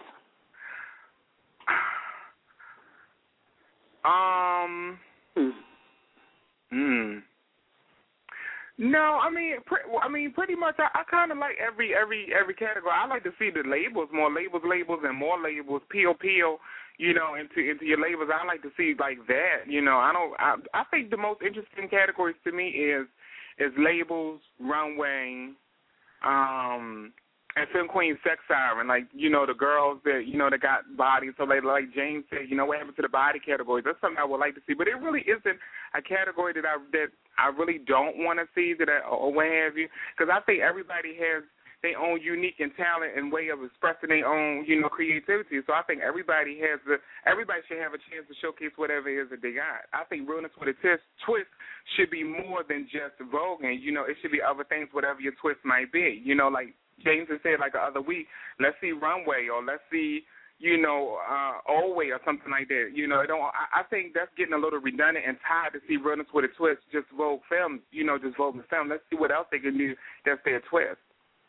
Um. Hmm. Hmm. No, I mean, pre- I mean, pretty much. I, I kind of like every every every category. I like to see the labels, more labels, labels, and more labels. Peel, peel, you know, into into your labels. I like to see like that. You know, I don't. I I think the most interesting categories to me is is labels, runway, um, and film queen, sex siren. Like, you know, the girls that you know that got bodies. So they, like James said, you know, what happened to the body category? That's something I would like to see. But it really isn't a category that I that I really don't want to see that I, or what have you, because I think everybody has their own unique and talent and way of expressing their own, you know, creativity. So I think everybody has the everybody should have a chance to showcase whatever it is that they got. I think Realness with a twist, twist should be more than just voguing. You know, it should be other things, whatever your twist might be. You know, like James has said like the other week, let's see runway or let's see, you know, uh, Old-Way or something like that. You know, it don't. I, I think that's getting a little redundant and tired to see Realness with a twist, just Vogue film, you know, just Vogue film. Let's see what else they can do that's their twist.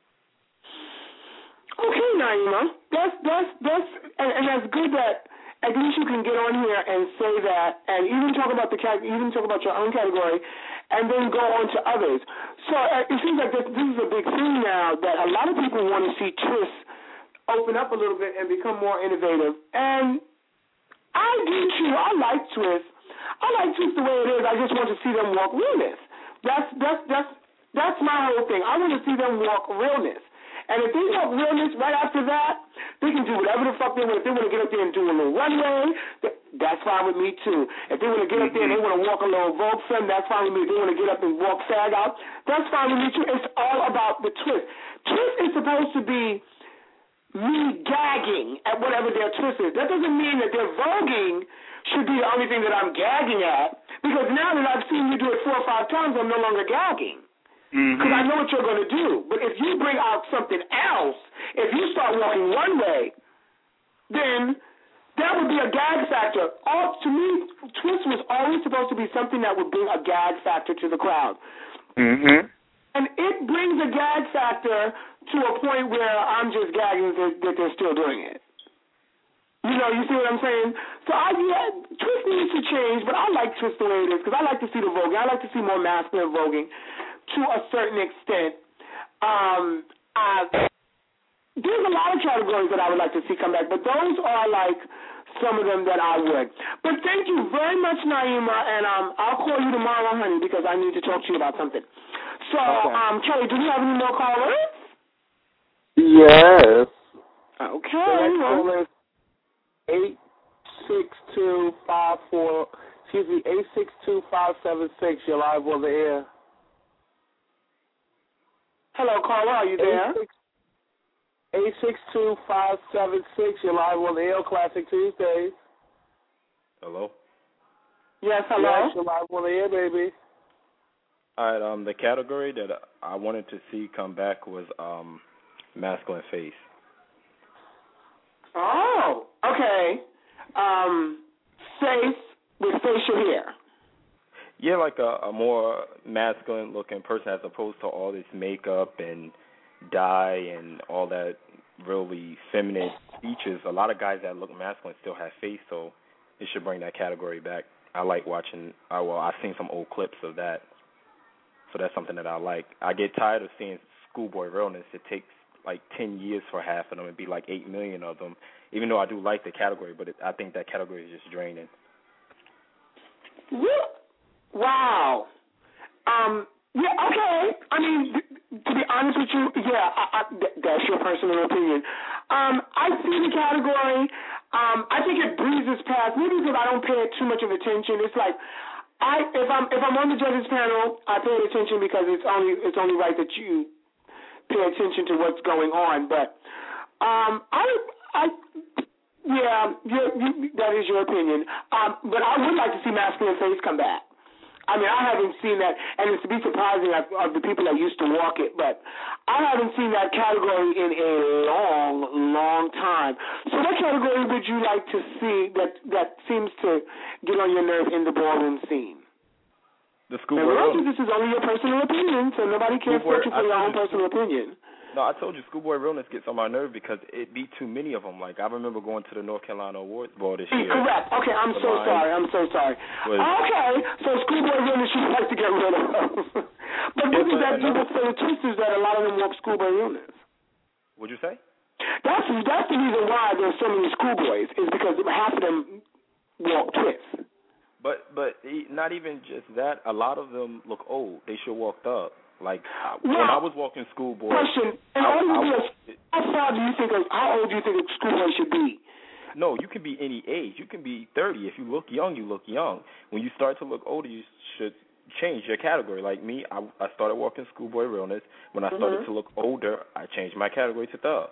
Okay, Naima, that's that's that's and, and that's good that at least you can get on here and say that, and even talk about the cat, even talk about your own category, and then go on to others. So uh, it seems like this, this is a big thing now that a lot of people want to see twists open up a little bit and become more innovative. And I do too. I like twists. I like twists the way it is. I just want to see them walk realness. That's that's that's that's my whole thing. I want to see them walk realness. And if they walk realness right after that, they can do whatever the fuck they want. If they want to get up there and do a little runway, that's fine with me too. If they want to get up there and they want to walk a little Vogue film, that's fine with me. If they want to get up and walk sag out, that's fine with me too. It's all about the twist. Twist is supposed to be me gagging at whatever their twist is. That doesn't mean that their voguing should be the only thing that I'm gagging at, because now that I've seen you do it four or five times, I'm no longer gagging. Because mm-hmm. I know what you're going to do. But if you bring out something else, if you start walking one way, then that would be a gag factor. All, to me, twist was always supposed to be something that would bring a gag factor to the crowd. Mm-hmm. And it brings a gag factor to a point where I'm just gagging that, that they're still doing it. You know, you see what I'm saying? So I yeah, twist needs to change, but I like twist the way it is because I like to see the voguing. I like to see more masculine voguing to a certain extent. Um, I, there's a lot of categories that I would like to see come back, but those are like some of them that I would. But thank you very much, Naima, and um, I'll call you tomorrow, honey, because I need to talk to you about something. So, okay. um, Kelly, do we have any more callers? Yes. Okay. The next caller is eight six two five four. Excuse me, eight six two five seven six. You're live on the air. Hello, caller. Are you there? eight six two five seven six. You're live on the air. Classic Tuesdays. Hello. Yes, hello. Yes, you're live on the air, baby. All right. Um, the category that I wanted to see come back was um, masculine face. Oh, okay. Um, face with facial hair. Yeah, like a, a more masculine-looking person as opposed to all this makeup and dye and all that really feminine features. A lot of guys that look masculine still have face, so it should bring that category back. I like watching. Uh, well, I've seen some old clips of that, so that's something that I like. I get tired of seeing schoolboy realness. It takes like ten years for half of them and be like eight million of them, even though I do like the category, but it, I think that category is just draining. Wow. Um, yeah, okay. I mean, to be honest with you, yeah, I, I, that's your personal opinion. Um, I see the category. Um, I think it breezes past, maybe because I don't pay it too much of attention. It's like, I if I'm if I'm on the judges panel, I pay attention because it's only it's only right that you pay attention to what's going on, but um, I, I, yeah, you, you, that is your opinion. Um, but I would like to see masculine face come back. I mean, I haven't seen that, and it's to be surprising of, of the people that used to walk it, but I haven't seen that category in a long, long time. So what category would you like to see that, that seems to get on your nerve in the ballroom scene? The schoolboy realness. realness. This is only your personal opinion, so nobody can fault you for your own personal opinion. No, I told you schoolboy realness gets on my nerve because it be too many of them. Like, I remember going to the North Carolina Awards Ball this year. Correct. Okay, I'm so line sorry. I'm so sorry. was, okay, so schoolboy realness you'd like to get rid of. But what does that do for the twisters that a lot of them walk schoolboy realness? What'd you say? That's, that's the reason why there's so many schoolboys, is because half of them walk twists. But but not even just that. A lot of them look old. They should walk up. Like well, when I was walking schoolboy. Question: and I, all I, you I, how far do you think? Of, how old do you think a schoolboy should be? No, you can be any age. You can be thirty. If you look young, you look young. When you start to look older, you should change your category. Like me, I, I started walking schoolboy realness. When I started mm-hmm. to look older, I changed my category to thug.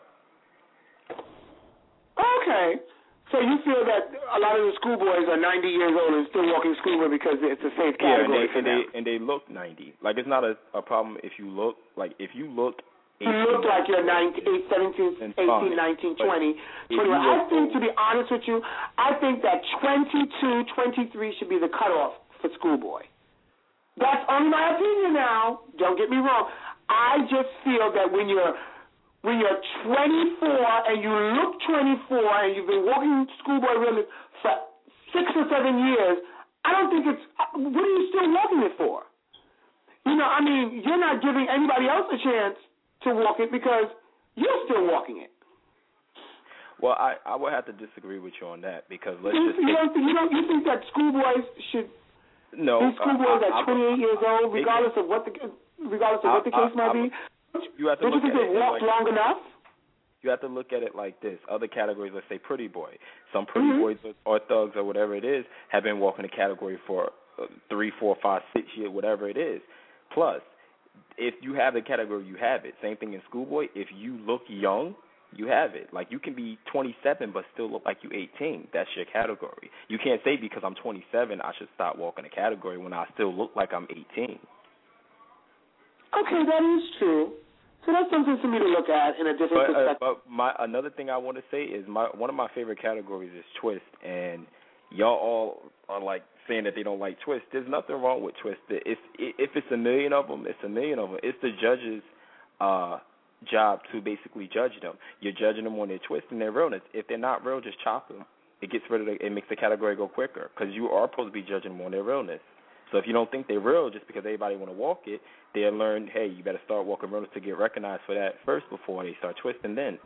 Okay. So you feel that a lot of the schoolboys are ninety years old and still walking schoolboy because it's a safe category yeah, and they, for and them. they and they look ninety. Like it's not a, a problem if you look like if you look. You look like you're nineteen, seventeen, eighteen, nineteen, twenty, twenty-one. I think, to be honest with you, I think that twenty-two, twenty-three should be the cutoff for schoolboy. That's only my opinion now. Don't get me wrong. I just feel that when you're When you're twenty-four and you look twenty-four and you've been walking schoolboy realness for six or seven years, I don't think it's, what are you still walking it for? You know, I mean, you're not giving anybody else a chance to walk it because you're still walking it. Well, I, I would have to disagree with you on that because let's you, just... You don't, you, don't, you think that schoolboys should no, be schoolboys uh, at twenty-eight years old, regardless of what the, regardless of what the case might be? You have to Don't look you think at they've it walked like, long enough? You have to look at it like this. Other categories, let's say pretty boy. Some pretty mm-hmm. boys or thugs or whatever it is have been walking the category for uh, three, four, five, six years, whatever it is. Plus, if you have the category, you have it. Same thing in schoolboy. If you look young, you have it. Like you can be twenty-seven but still look like you eighteen. That's your category. You can't say because I'm twenty-seven I should stop walking the category when I still look like I'm eighteen. Okay, that is true. So that's something for me to look at in a different but, perspective. Uh, but my another thing I want to say is my one of my favorite categories is twist, and y'all all are like saying that they don't like twist. There's nothing wrong with twist. It's if it's a million of them, it's a million of them. It's the judges' uh, job to basically judge them. You're judging them on their twist and their realness. If they're not real, just chop them. It gets rid of the, it makes the category go quicker because you are supposed to be judging them on their realness. So if you don't think they're real just because everybody want to walk it, they'll learn, hey, you better start walking realness to get recognized for that first before they start twisting then.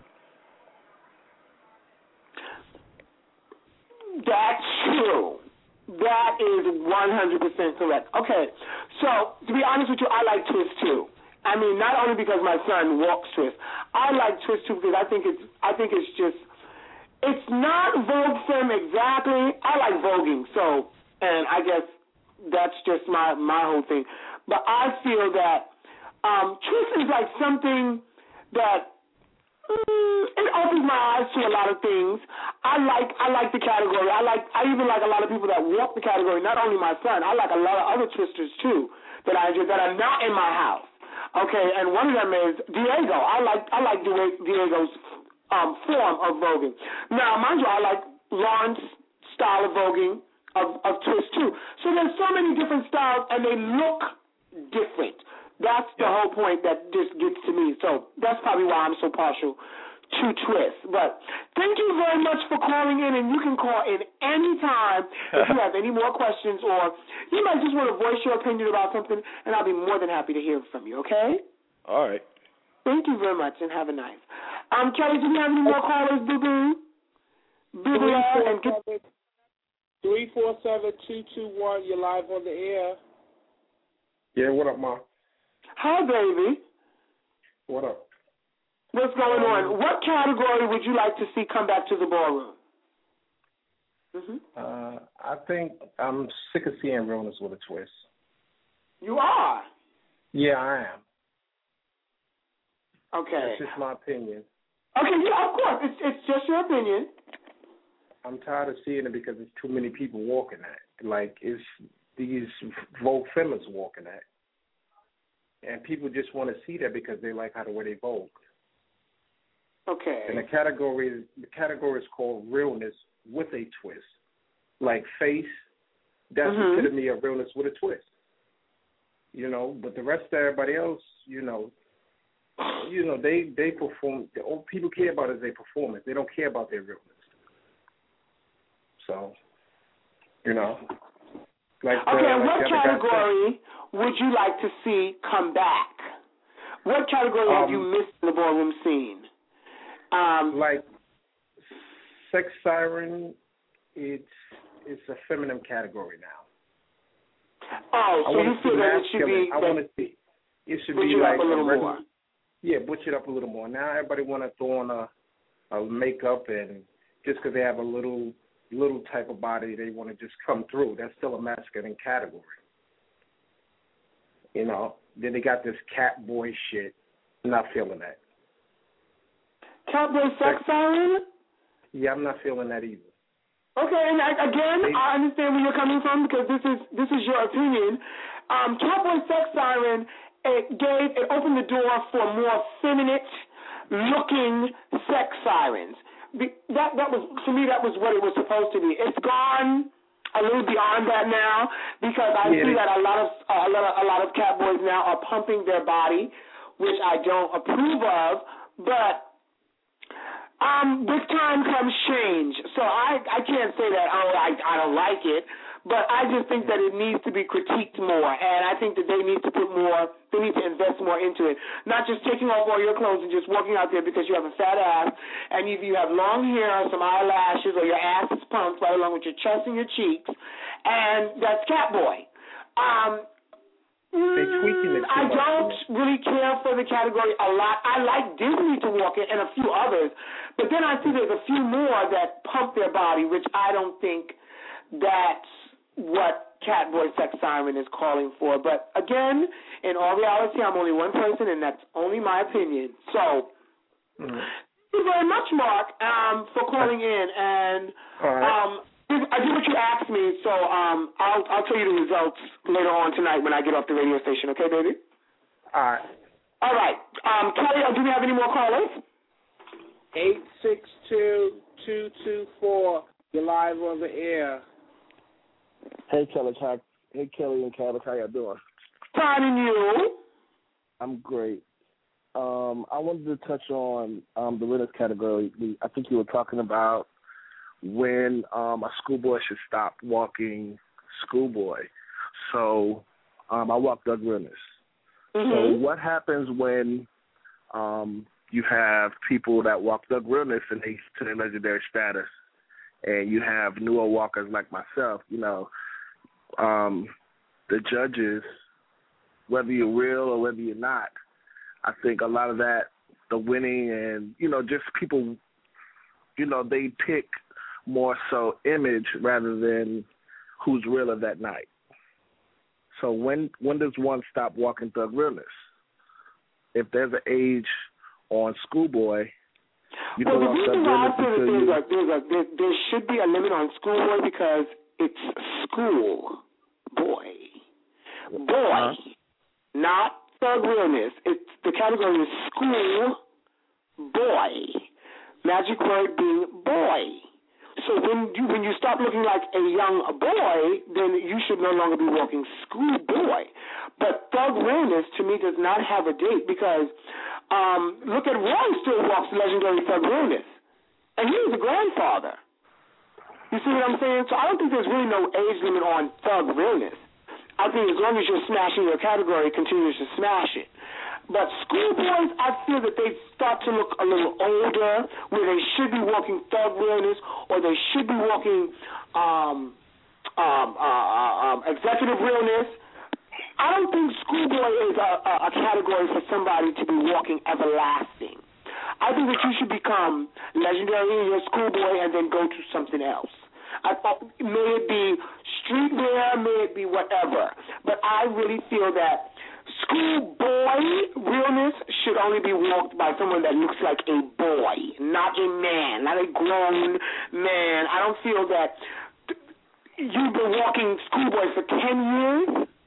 That's true. That is one hundred percent correct. Okay, so to be honest with you, I like twist too. I mean, not only because my son walks twist, I like twist too because I think it's I think it's just it's not Vogue femme exactly. I like voguing, so and I guess that's just my my whole thing. But I feel that um, twist is like something that. Mm, it opens my eyes to a lot of things. I like I like the category. I like I even like a lot of people that walk the category. Not only my son, I like a lot of other twisters too that I enjoy that are not in my house. Okay, and one of them is Diego. I like I like Diego's um, form of voguing. Now, mind you, I like Lauren's style of voguing of, of twist too. So there's so many different styles, and they look different. That's the yeah. whole point that just gets to me. So that's probably why I'm so partial to twist. But thank you very much for calling in, and you can call in any time if you have any more questions, or you might just want to voice your opinion about something, and I'll be more than happy to hear from you, okay? All right. Thank you very much, and have a nice. Um, Kelly, do you have any more callers, boo-boo? Boo-boo, and get... three four seven, two two one, you're live on the air. Yeah, what up, Ma? Hi, baby. What up? What's going on? What category would you like to see come back to the ballroom? Mm-hmm. Uh, I think I'm sick of seeing realness with a twist. You are? Yeah, I am. Okay. That's just my opinion. Okay, yeah, of course. It's it's just your opinion. I'm tired of seeing it because there's too many people walking that. Like, it's these Vogue femmes walking that. And people just want to see that because they like how the way they vogue. Okay. And the category, the category is called realness with a twist. Like face, that's mm-hmm. the epitome of realness with a twist. You know, but the rest of everybody else, you know, you know, they they perform. All people care about is their performance. They don't care about their realness. So, you know. Like the, okay, like what category would you like to see come back? What category um, have you missed in the ballroom scene? Um, like sex siren, it's it's a feminine category now. Oh, so you feel that it should be? I want to see it should be like a little a more. Yeah, butch it up a little more. Now everybody want to throw on a, a makeup, and just because they have a little. little type of body, they want to just come through. That's still a masculine category. You know, then they got this cat boy shit. I'm not feeling that. Cat boy sex siren? Yeah, I'm not feeling that either. Okay, and I, again, they, I understand where you're coming from because this is this is your opinion. Um, cat boy sex siren, it gave, it opened the door for more feminine looking sex sirens. That that was for me. That was what it was supposed to be. It's gone a little beyond that now because I yeah, see that a lot of uh, a lot of a lot of cat boys now are pumping their body, which I don't approve of. But um, with time comes change. So I I can't say that oh I I don't like it. But I just think that it needs to be critiqued more, and I think that they need to put more, they need to invest more into it. Not just taking off all your clothes and just walking out there because you have a fat ass, and either you have long hair or some eyelashes, or your ass is pumped right along with your chest and your cheeks, and that's Catboy. Um, They're tweaking it too I don't much. really care for the category a lot. I like Disney to walk it and a few others, but then I see there's a few more that pump their body, which I don't think that's what Catboy Sex Siren is calling for. But again, in all reality, I'm only one person, and that's only my opinion. So, mm-hmm. thank you very much, Mark, um, for calling in. And right. um, I did what you asked me, so um, I'll I'll tell you the results later on tonight when I get off the radio station. Okay, baby? All right. All right. Um, Kelly, do we have any more callers? eight six two, two two four. You're live on the air. Hey, Kelly, how, hey, Kelly and Calvin, how y'all doing? Fine, and you? I'm great. Um, I wanted to touch on um, the realness category. We, I think you were talking about when um, a schoolboy should stop walking schoolboy. So um, I walk Doug Realness. Mm-hmm. So what happens when um, you have people that walk Doug Realness and they to their legendary status, and you have newer walkers like myself? You know, um, the judges, whether you're real or whether you're not, I think a lot of that, the winning and, you know, just people, you know, they pick more so image rather than who's realer that night. So when when does one stop walking Thug Realness? If there's an age on Schoolboy, you well, can walk Thug Realness until until there's you... A, there's a, there, there should be a limit on Schoolboy because it's school boy. Boy, uh-huh. not Thug Realness. It's, the category is school boy. Magic word being boy. So when you when you stop looking like a young boy, then you should no longer be walking schoolboy. But Thug Realness, to me, does not have a date because um, look at Roy still walks legendary Thug Realness. And he's a grandfather. You see what I'm saying? So I don't think there's really no age limit on Thug Realness. I think as long as you're smashing your category, continue to smash it. But schoolboys, I feel that they start to look a little older, where they should be walking Thug Realness, or they should be walking um, um, uh, um, executive realness. I don't think schoolboy is a, a, a category for somebody to be walking everlasting. I think that you should become legendary in your schoolboy and then go to something else. I thought, may it be streetwear, may it be whatever, but I really feel that schoolboy realness should only be walked by someone that looks like a boy, not a man, not a grown man. I don't feel that you've been walking schoolboy for ten years.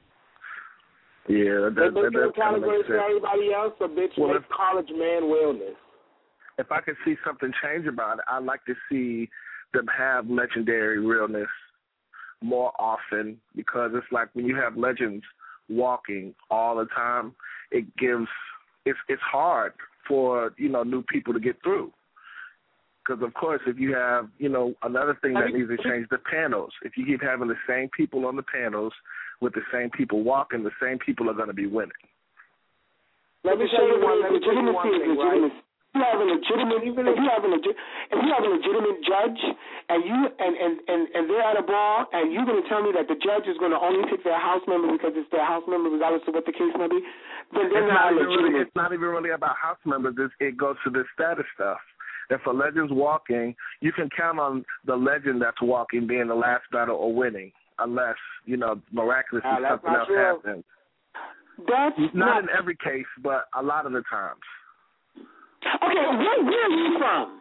Yeah, that, that, that, that kind of makes sense. For everybody else, a bitch well, makes college man wellness. If I could see something change about it, I'd like to see them have legendary realness more often, because it's like when you have legends walking all the time, it gives it's it's hard for, you know, new people to get through. Because of course, if you have, you know, another thing that needs to change, the panels. If you keep having the same people on the panels with the same people walking, the same people are going to be winning. Let me show you one. Legitimacy is legitimacy. You have a legitimate, even if you have a legit, if you have a legitimate judge, and you and, and, and, and they're at a ball, and you're going to tell me that the judge is going to only pick their house member because it's their house member, regardless of what the case may be, then they're it's not, not legitimate. Really, it's not even really about house members. It's, it goes to the status stuff. If a legend's walking, you can count on the legend that's walking being the last battle or winning, unless, you know, miraculously uh, something else true. happens. That's not, not in every case, but a lot of the times. Okay, where, where are you from?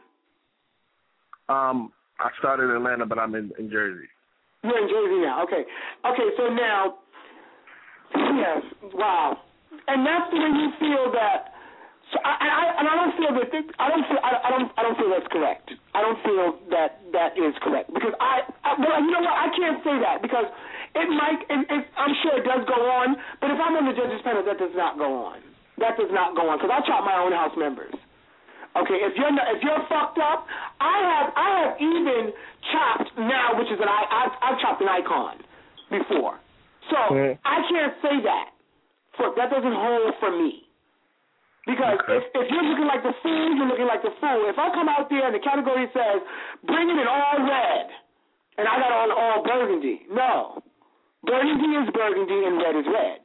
Um, I started in Atlanta, but I'm in, in Jersey. You're in Jersey now. Okay. Okay, so now, yes, wow. And that's the way you feel that. So I, I and I don't feel that. I don't feel. I, I don't. I don't feel that's correct. I don't feel that that is correct because I. I well, you know what? I can't say that because it might. It, it, I'm sure it does go on. But if I'm on the judges panel, that does not go on. That does not go on because I chop my own house members. Okay, if you're not, if you're fucked up, I have I have even chopped now, which is an I I've, I've chopped an icon before, so mm-hmm. I can't say that. For that doesn't hold for me because okay. if if you're looking like the fool, you're looking like the fool. If I come out there and the category says bring it in all red, and I got on all burgundy, no, burgundy is burgundy and red is red.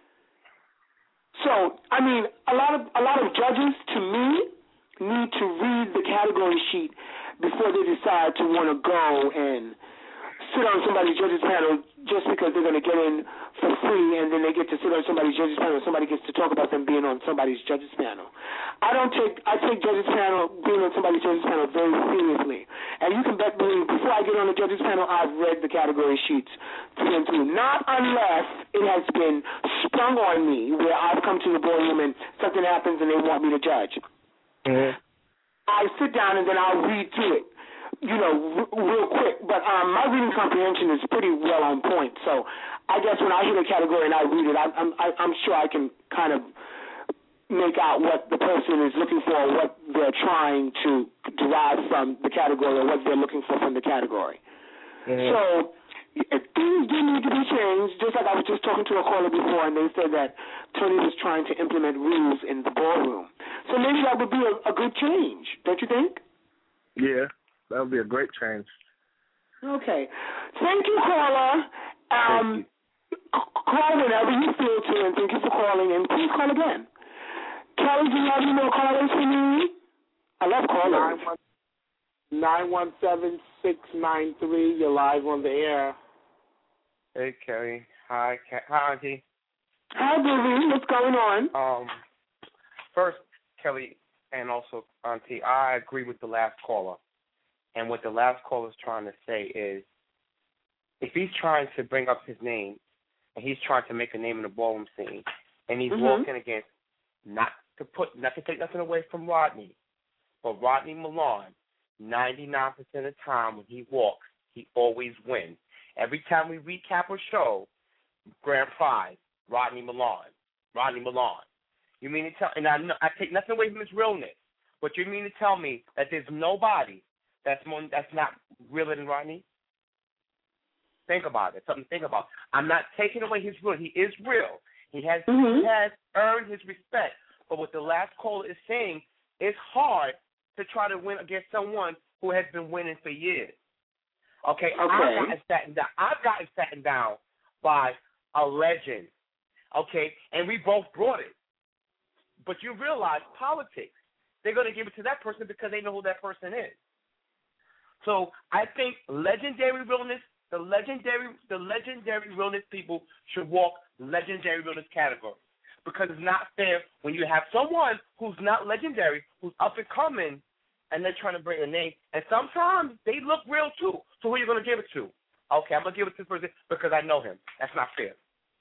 So I mean, a lot of a lot of judges to me need to read the category sheet before they decide to want to go and sit on somebody's judges panel just because they're going to get in for free and then they get to sit on somebody's judges panel and somebody gets to talk about them being on somebody's judges panel. I don't take, I take judges panel, being on somebody's judges panel very seriously. And you can bet me, before I get on the judges panel, I've read the category sheets through and through. Not unless it has been sprung on me where I've come to the boardroom and something happens and they want me to judge. Mm-hmm. I sit down and then I'll read through it, you know, r- real quick. But um, my reading comprehension is pretty well on point. So I guess when I hit a category and I read it, I, I'm I, I'm sure I can kind of, make out what the person is looking for, or what they're trying to derive from the category, or what they're looking for from the category. Mm-hmm. So things do need to be changed, just like I was just talking to a caller before, and they said that Tony was trying to implement rules in the ballroom. So maybe that would be a, a good change, don't you think? Yeah, that would be a great change. Okay. Thank you, caller. Um, Thank you. Call whenever you feel to, and thank you for calling, and please call again. Kelly, do you have any more callers for me? I love callers. nine one seven, six nine three, you're live on the air. Hey, Kelly. Hi, Ke- hi, Auntie. Hi, Vivi. What's going on? Um, first, Kelly, and also Auntie, I agree with the last caller. And what the last caller is trying to say is, if he's trying to bring up his name, and he's trying to make a name in the ballroom scene, and he's mm-hmm. walking against, not to put, not to take nothing away from Rodney, but Rodney Milan, ninety-nine percent of the time when he walks, he always wins. Every time we recap a show, grand prize, Rodney Milan, Rodney Milan. You mean to tell, and I, I take nothing away from his realness, but you mean to tell me that there's nobody that's more, that's not realer than Rodney? Think about it. Something to think about. I'm not taking away his real. He is real. He has mm-hmm. he has earned his respect. But what the last caller is saying, it's hard to try to win against someone who has been winning for years. Okay, okay. I've gotten sat down. I've gotten sat down by a legend. Okay, and we both brought it. But you realize politics. They're going to give it to that person because they know who that person is. So I think legendary realness. The legendary, the legendary realness people should walk legendary realness categories, because it's not fair when you have someone who's not legendary, who's up and coming, and they're trying to bring a name. And sometimes they look real too. So who are you going to give it to? Okay, I'm going to give it to this person because I know him. That's not fair.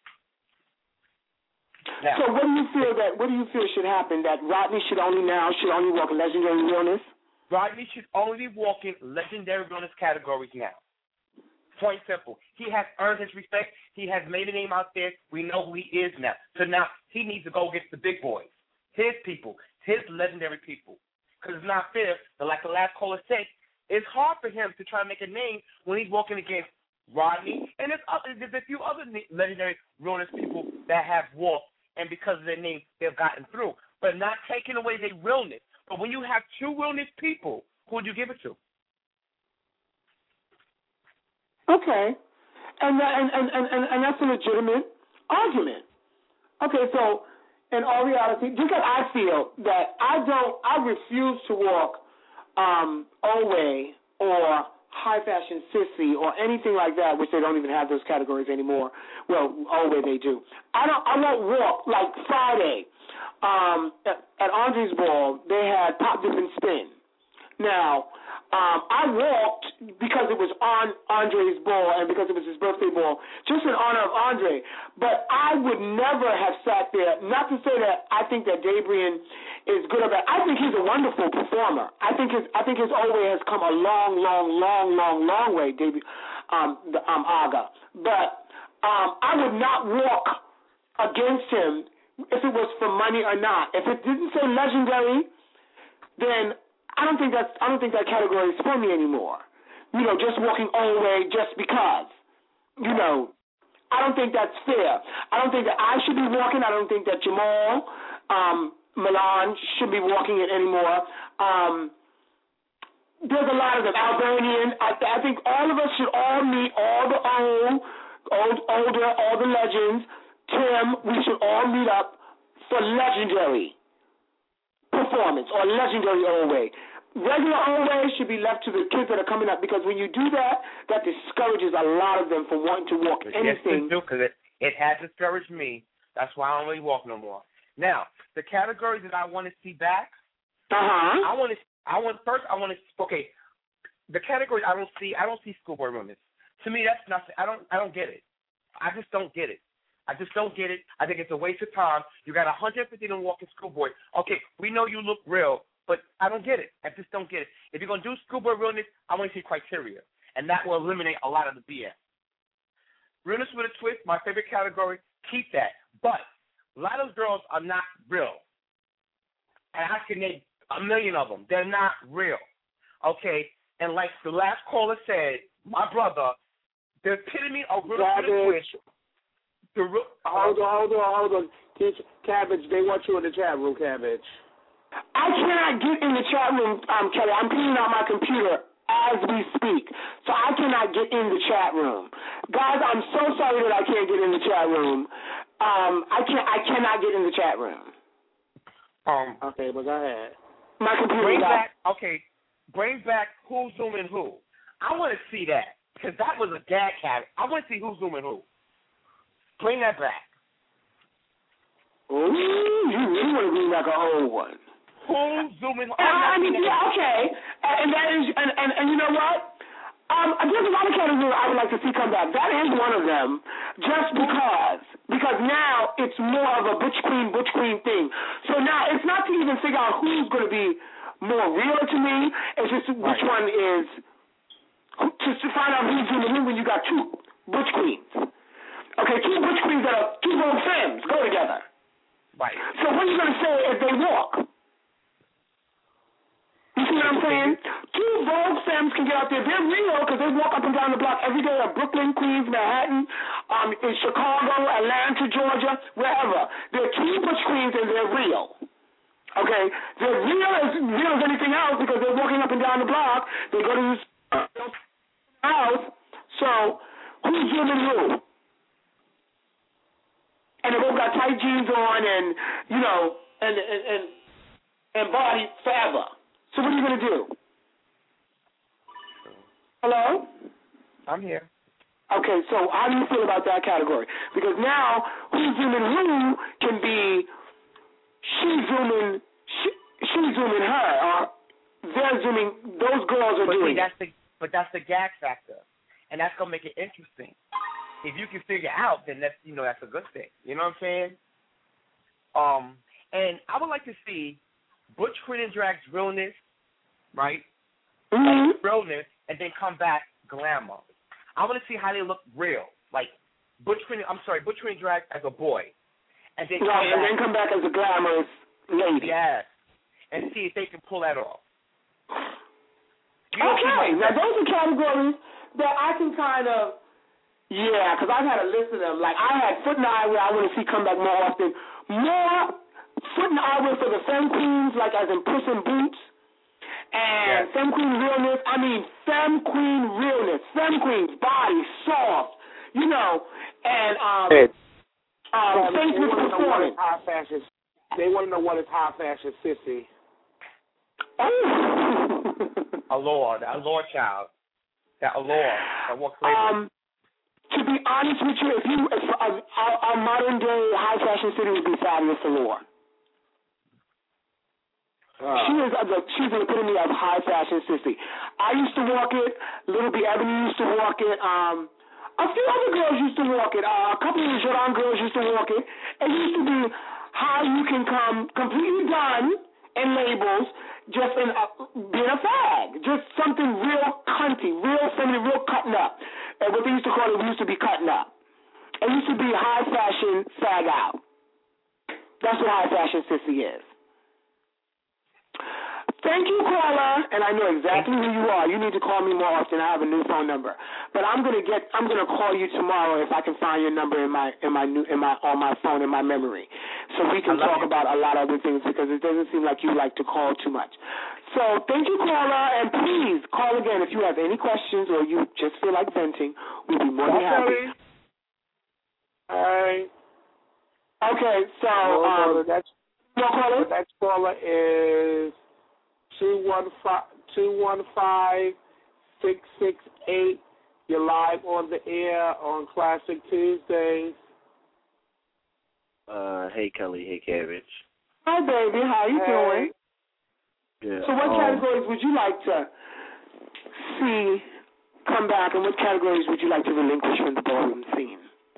Now, so what do you feel that? What do you feel should happen? That Rodney should only now should only walk legendary realness? Rodney should only be walking legendary realness categories now. Point simple. He has earned his respect. He has made a name out there. We know who he is now. So now he needs to go against the big boys, his people, his legendary people. Because it's not fair that, like the last caller said, it's hard for him to try to make a name when he's walking against Rodney. And there's, other, there's a few other legendary realness people that have walked, and because of their name, they've gotten through. But not taking away their realness. But when you have two realness people, who would you give it to? Okay, and, and and and and that's a legitimate argument. Okay, so in all reality, just like I feel that I don't, I refuse to walk um, Oway or high fashion sissy or anything like that, which they don't even have those categories anymore. Well, Oway they do. I don't. I won't walk like Friday um, at, at Andre's ball. They had pop, dip, and spin. Now. Um, I walked because it was on Andre's ball and because it was his birthday ball, just in honor of Andre. But I would never have sat there, not to say that I think that Dabrian is good or bad. I think he's a wonderful performer. I think his I think his Oway has come a long, long, long, long, long way, Dabrian, um, the, um, Aga. But um, I would not walk against him if it was for money or not. If it didn't say legendary, then I don't think that's. I don't think that category is for me anymore. You know, just walking Oway just because. You know, I don't think that's fair. I don't think that I should be walking. I don't think that Jamal um, Milan should be walking it anymore. Um, there's a lot of them. Albanian. I, I think all of us should all meet all the old, old, older, all the legends. Tim, we should all meet up for legendary performance or legendary Oway. Regular Oway should be left to the kids that are coming up, because when you do that, that discourages a lot of them from wanting to walk anything. Yes, it do, because it, it has discouraged me. That's why I don't really walk no more. Now, the categories that I want to see back, uh-huh. I want to, I want first, I want to, okay, the categories I don't see, I don't see schoolboy realness. To me, that's nothing. I don't, I don't get it. I just don't get it. I just don't get it. I think it's a waste of time. You got one hundred fifty to walk in schoolboy. Okay, we know you look real, but I don't get it. I just don't get it. If you're going to do schoolboy realness, I want to see criteria, and that will eliminate a lot of the B S. Realness with a twist, my favorite category, keep that. But a lot of those girls are not real. and I can name a million of them. They're not real. Okay? And like the last caller said, my brother, the epitome of real Cabbage. the real, Hold on, hold on, hold on. Cabbage, they want you in the chat room, Cabbage. I cannot get in the chat room, um, Kelly. I'm cleaning out my computer as we speak, so I cannot get in the chat room. Guys, I'm so sorry that I can't get in the chat room. Um, I can't. I cannot get in the chat room. Um. Okay, but go ahead. My computer. Bring got, back. Okay. Bring back who's zooming who. I want to see that because that was a gag habit. I want to see who's zooming who. Bring that back. Ooh, you really want to bring back an old one. Who's zooming? Uh, I mean, yeah, okay, and that is, and, and, and you know what? Um, there's a lot of categories I would like to see come back. That is one of them, just because, because now it's more of a butch queen, butch queen thing. So now it's not to even figure out who's going to be more real to me. It's just which one is to, to find out who's in the room when you got two butch queens. Okay, two butch queens that are two road femmes go together. Right. So what are you going to say if they walk? You see what I'm saying? Two Vogue femmes can get out there. They're real because they walk up and down the block every day at Brooklyn, Queens, Manhattan, um, in Chicago, Atlanta, Georgia, wherever. They're two butch queens and they're real. Okay? They're real as real as anything else because they're walking up and down the block. They go to this house. So who's zooming who? And they both got tight jeans on and, you know, and and and, and body forever. So what are you going to do? Hello? I'm here. Okay, so how do you feel about that category? Because now, who's zooming who can be she zooming, she, she zooming her, or they're zooming, those girls are but doing see, that's the, But that's the gag factor, and that's going to make it interesting. If you can figure out, then that's, you know, that's a good thing. You know what I'm saying? Um, and I would like to see Butch Queen and Drag's realness, right? Mm-hmm. Realness, and then come back glamour. I want to see how they look real. Like Butch Queen, I'm sorry, Butch Queen and Drag as a boy, and then come right, back, and then come back as a glamorous lady. Yes, and see if they can pull that off. You know, okay, now those are categories that I can kind of, yeah, because I've had a list of them. Like I had Foot and Eyewear I want to see come back more often. More Foot and Eyewear for the femme queens, like as in Puss in Boots. And yes. Femme Queen realness, I mean Femme Queen realness. Femme Queen's body, soft, you know, and um, hey, um, they faceless want to know what performance. is high fashion. They want to know what is high fashion sissy. Oh. Allure, that allure child. That allure, that walks later. Um, to be honest with you, if you, if uh, our, our modern day high fashion city would be Fabulous Allure. Uh, she is a, she's an epitome of high fashion sissy. I used to walk it. Little B. Ebony used to walk it. Um, a few other girls used to walk it. Uh, a couple of Jordan girls used to walk it. It used to be how you can come completely done in labels, just in uh, being a fag, just something real cunty, real feminine, real cutting up. And what they used to call it, we used to be cutting up. It used to be high fashion fag out. That's what high fashion sissy is. Thank you, caller, and I know exactly who you are. You need to call me more often. I have a new phone number, but I'm gonna get. I'm gonna call you tomorrow if I can find your number in my in my new in my on my phone in my memory, so we can talk you. about a lot of other things because it doesn't seem like you like to call too much. So thank you, caller, and please call again if you have any questions or you just feel like venting. We'll be more than happy. Hey. Okay, so no, um, no, that's no caller. The next caller is. Two one five two one five six six eight. You're live on the air on Classic Tuesdays. Uh, hey Kelly, hey Cabbage. Hi baby, how you hey. doing? Yeah. So what um, categories would you like to see come back, and what categories would you like to relinquish from the ballroom scene?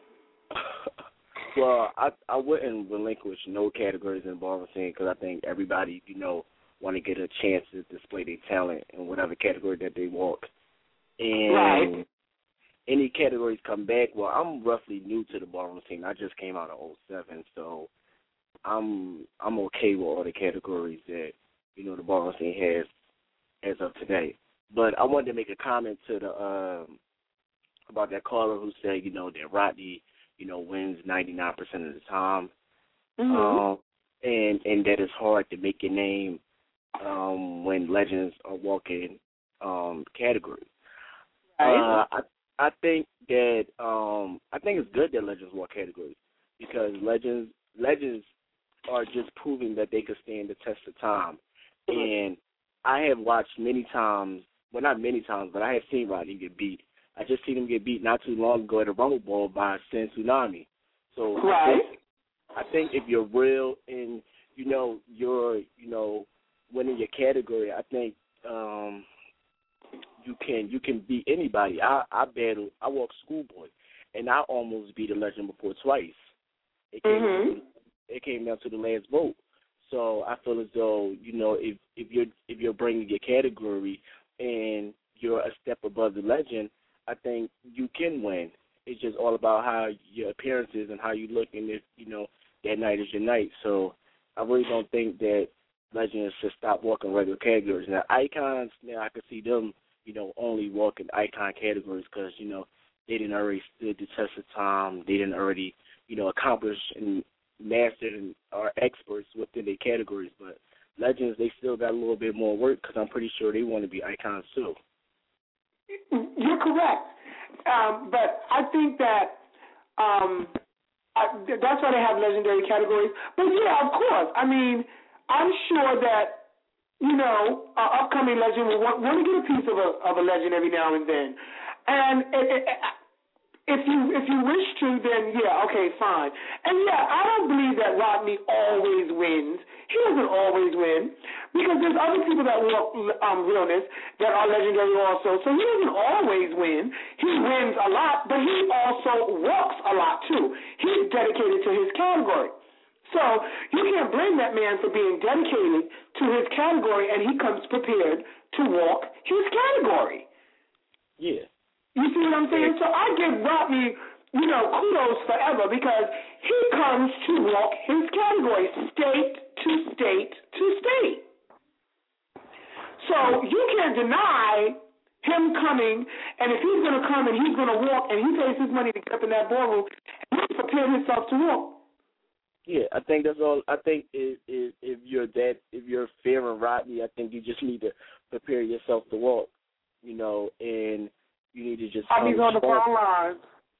Well, I I wouldn't relinquish no categories in the ballroom scene because I think everybody, you know, want to get a chance to display their talent in whatever category that they walk. And right. any categories come back, well, I'm roughly new to the ballroom scene. I just came out of oh seven, so I'm I'm okay with all the categories that, you know, the ballroom scene has as of today. But I wanted to make a comment to the um, about that caller who said, you know, that Rodney, you know, wins ninety-nine percent of the time, Mm-hmm. um, and and that it's hard to make your name um, when legends are walking um, categories. Right. Uh, I I think that um, I think it's good that legends walk categories because legends legends are just proving that they could stand the test of time. And I have watched many times, well, not many times, but I have seen Rodney get beat. I just seen him get beat not too long ago at a Rumble Bowl by Sin Tsunami. So Right. I think, I think if you're real and, you know, you're, you know, winning your category, I think um, you can you can beat anybody. I, I battled, I walked Schoolboy, and I almost beat a legend before twice. It came, Mm-hmm. it came down to the last vote. So I feel as though, you know, if if you're if you're bringing your category and you're a step above the legend, I think you can win. It's just all about how your appearance is and how you look, and if, you know, that night is your night. So I really don't think that legends should stop walking regular categories. Now, icons, now I could see them, you know, only walking icon categories because, you know, they didn't already stood the test of time. They didn't already, you know, accomplish and mastered and are experts within their categories. But legends, they still got a little bit more work because I'm pretty sure they want to be icons too. You're correct. Um, but I think that um, I, that's why they have legendary categories. But, yeah, of course. I mean, I'm sure that, you know, an upcoming legend will want, want to get a piece of a, of a legend every now and then. And it, it, if you if you wish to, then, yeah, okay, fine. And, yeah, I don't believe that Rodney always wins. He doesn't always win because there's other people that walk um, realness that are legendary also. So he doesn't always win. He wins a lot, but he also walks a lot, too. He's dedicated to his category. So you can't blame that man for being dedicated to his category, and he comes prepared to walk his category. Yeah. You see what I'm saying? So I give Rodney, you know, kudos forever because he comes to walk his category state to state to state. So you can't deny him coming, and if he's going to come and he's going to walk and he pays his money to get up in that ballroom, and he's prepared himself to walk. Yeah, I think that's all. I think if, if, if you're that, if you're fearing Rodney, I think you just need to prepare yourself to walk, you know, and you need to just. Rodney's on the strong. phone line.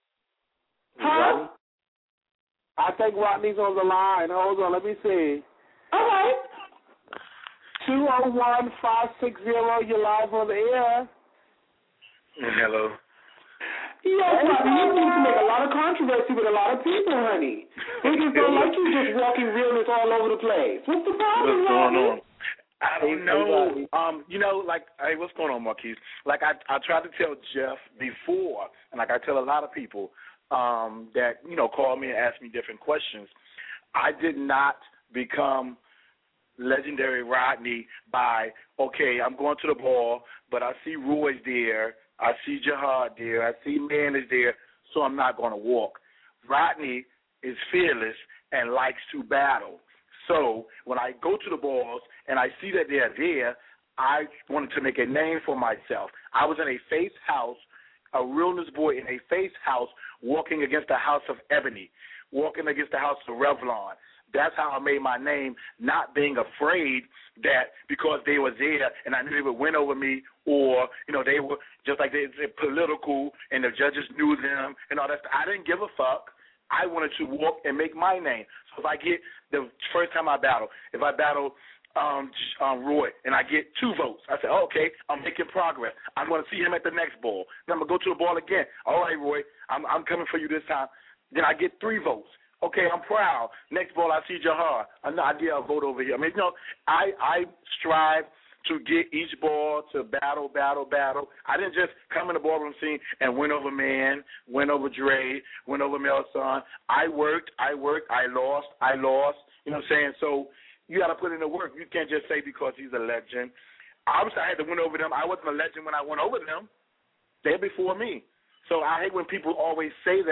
Huh? I think Rodney's on the line. Hold on, let me see. All right. two oh one, five six zero, you're live on the air. Hello. Yes, Rodney, you need to make a lot of controversy with a lot of people, honey. Niggas don't like you just walking realness all over the place. What's the problem, What's going Rodney? on? I don't know. Um, you know, like, hey, what's going on, Marquise? Like, I I tried to tell Jeff before, and like I tell a lot of people um, that, you know, call me and ask me different questions. I did not become legendary Rodney by, okay, I'm going to the ball, but I see Roy's there, I see Jihad there, I see Man is there, so I'm not going to walk. Rodney is fearless and likes to battle. So when I go to the balls and I see that they're there, I wanted to make a name for myself. I was in a Faith house, a realness boy in a Faith house, walking against the house of Ebony, walking against the house of Revlon. That's how I made my name, not being afraid that because they were there and I knew they would win over me, or, you know, they were just like they, they're political and the judges knew them and all that stuff. I didn't give a fuck. I wanted to walk and make my name. So if I get the first time I battle, if I battle um, um, Roy and I get two votes, I say, oh, okay, I'm making progress. I'm going to see him at the next ball. Then I'm going to go to the ball again. All right, Roy, I'm, I'm coming for you this time. Then I get three votes. Okay, I'm proud. Next ball, I see Jahar. I get a vote over here. I mean, you know, I, I strive to get each ball to battle, battle, battle. I didn't just come in the ballroom scene and win over Man, win over Dre, win over Melson. I worked, I worked, I lost, I lost. You know what I'm saying? So you got to put in the work. You can't just say because he's a legend. Obviously, I had to win over them. I wasn't a legend when I went over them. They're before me. So I hate when people always say that,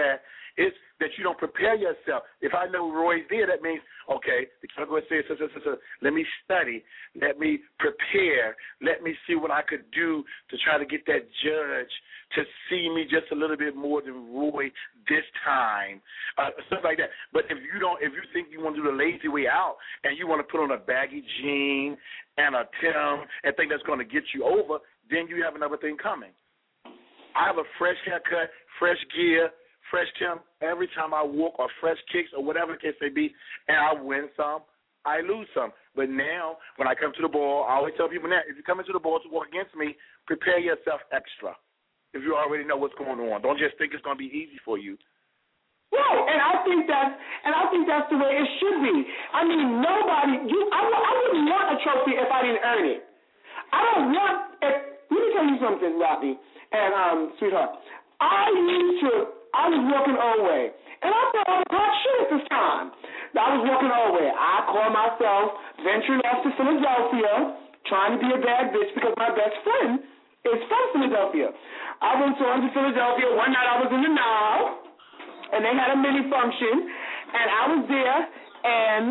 It's that you don't prepare yourself. If I know Roy's there, that means, okay, the category says, so, so, so, so, let me study, let me prepare, let me see what I could do to try to get that judge to see me just a little bit more than Roy this time, uh, stuff like that. But if you don't, if you think you want to do the lazy way out and you want to put on a baggy jean and a Tim and think that's going to get you over, then you have another thing coming. I have a fresh haircut, fresh gear, fresh Tim every time I walk, or fresh kicks, or whatever the case may be, and I win some, I lose some. But now, when I come to the ball, I always tell people now, if you come into the ball to walk against me, prepare yourself extra. If you already know what's going on, don't just think it's going to be easy for you. Right, and I think that's and I think that's the way it should be. I mean, nobody. You, I, I wouldn't want a trophy if I didn't earn it. I don't want. If, let me tell you something, Rodney and um, sweetheart. I used to. I was walking Old-Way, and I thought I was hot shit at this time. I was walking Old-Way. I called myself venturing off to Philadelphia, trying to be a bad bitch because my best friend is from Philadelphia. I went to, to Philadelphia. One night I was in the Nile, and they had a mini function, and I was there, and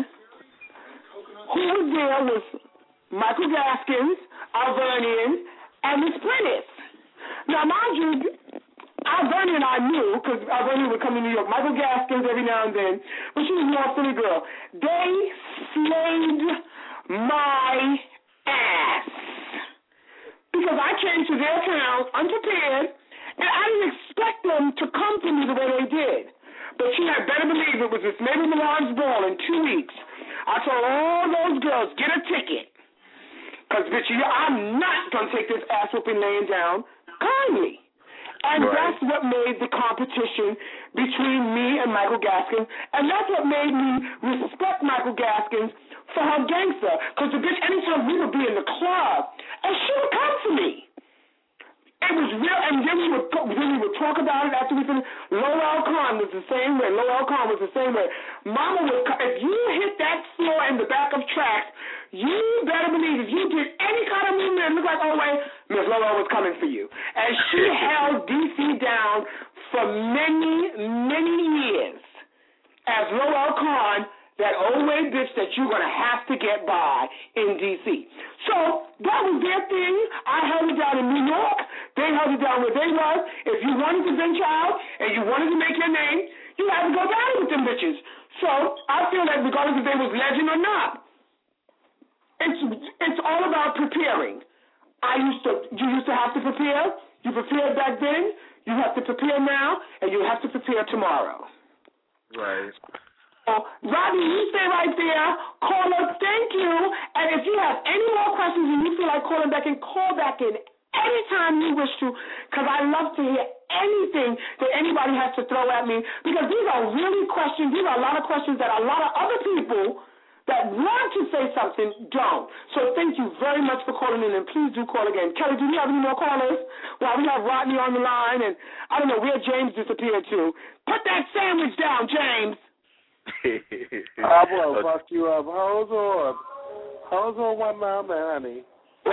who was there was Michael Gaskins, Alvernian, and Miss Prentice. Now, mind you, Alvernian I knew, because Alvernian would come to New York. Michael Gaskins every now and then, but she was more a Philly girl. They slayed my ass. Because I came to their town unprepared, and I didn't expect them to come to me the way they did. But you had better believe it was Miss Mabel Millard's ball in two weeks. I told all those girls, get a ticket. Because, bitch, I'm not going to take this ass-whooping laying down kindly. And right. That's what made the competition between me and Michael Gaskins, and that's what made me respect Michael Gaskins for her gangster. Because the bitch, anytime we would be in the club, and she would come to me. It was real, and then we would then we would talk about it after we finished. Lowell Khan was the same way. Lowell Khan was the same way. Mama would, if you hit that floor in the back of tracks, you better believe if you did any kind of movement and look like, oh wait, Miss Lowell was coming for you. And she held D C down for many, many years as Lowell Khan, that old way bitch that you're going to have to get by in D C. So that was their thing. I held it down in New York. They held it down where they was. If you wanted to venture out and you wanted to make your name, you had to go down with them bitches. So I feel like regardless if they was legend or not, it's it's all about preparing. I used to, you used to have to prepare. You prepared back then. You have to prepare now, and you have to prepare tomorrow. Right. So, Rodney, you stay right there. Call us. Thank you. And if you have any more questions and you feel like calling back in, call back in anytime you wish to, because I love to hear anything that anybody has to throw at me, because these are really questions. These are a lot of questions that a lot of other people that want to say something don't. So thank you very much for calling in, and please do call again. Kelly, do you have any more callers? Well, we have Rodney on the line, and I don't know where James disappeared to. Put that sandwich down, James. I will fuck you up. How's on? How's on my mama, honey?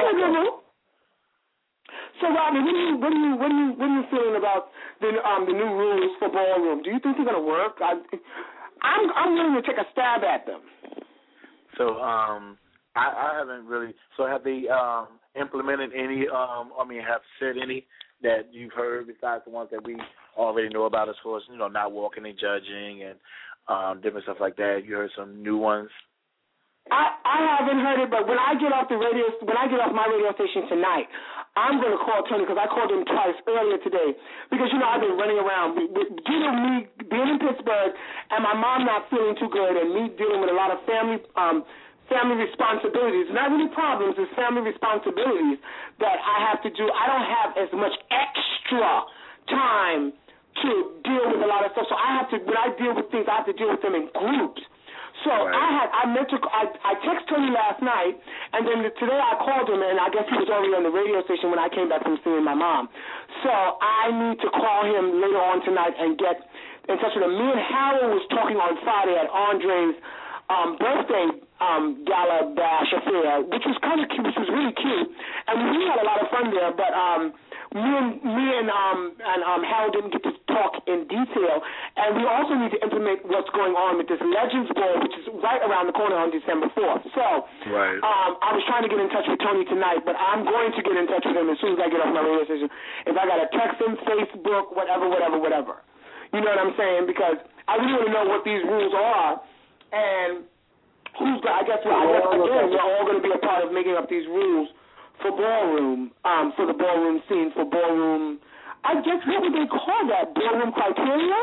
So, Rodney, what are you, what are you, what are you, what are you feeling about the um the new rules for ballroom? Do you think they're gonna work? I, I'm I'm willing to take a stab at them. So, um, I, I haven't really. So, have they um implemented any? Um, I mean, have said any that you've heard besides the ones that we already know about, as far as, you know, not walking and judging and Um, different stuff like that. You heard some new ones? I, I haven't heard it, but when I get off the radio, when I get off my radio station tonight, I'm going to call Tony, because I called him twice earlier today. Because, you know, I've been running around. Due to me being in Pittsburgh and my mom not feeling too good and me dealing with a lot of family um, family responsibilities, not really problems, it's family responsibilities that I have to do. I don't have as much extra time to deal with a lot of stuff. So I have to, when I deal with things, I have to deal with them in groups. So right. I had, I meant to, I, I texted Tony last night, and then today I called him, and I guess he was already on the radio station when I came back from seeing my mom. So I need to call him later on tonight and get in touch with him. Me and Harold was talking on Friday at Andre's um, birthday um, gala bash affair, which was kind of cute, which was really cute, and we had a lot of fun there, but um, me and me and um and um Harold didn't get to talk talk in detail. And we also need to implement what's going on with this Legends Ball, which is right around the corner on December fourth. So right. um, I was trying to get in touch with Tony tonight, but I'm going to get in touch with him as soon as I get off my radio station. If I got to text him, Facebook, whatever, whatever, whatever. You know what I'm saying? Because I really want to know what these rules are. And who's got, I guess, well, I guess again, we're all going to be a part of making up these rules for ballroom, um, for the ballroom scene, for ballroom. I guess what would they call that? Ballroom criteria?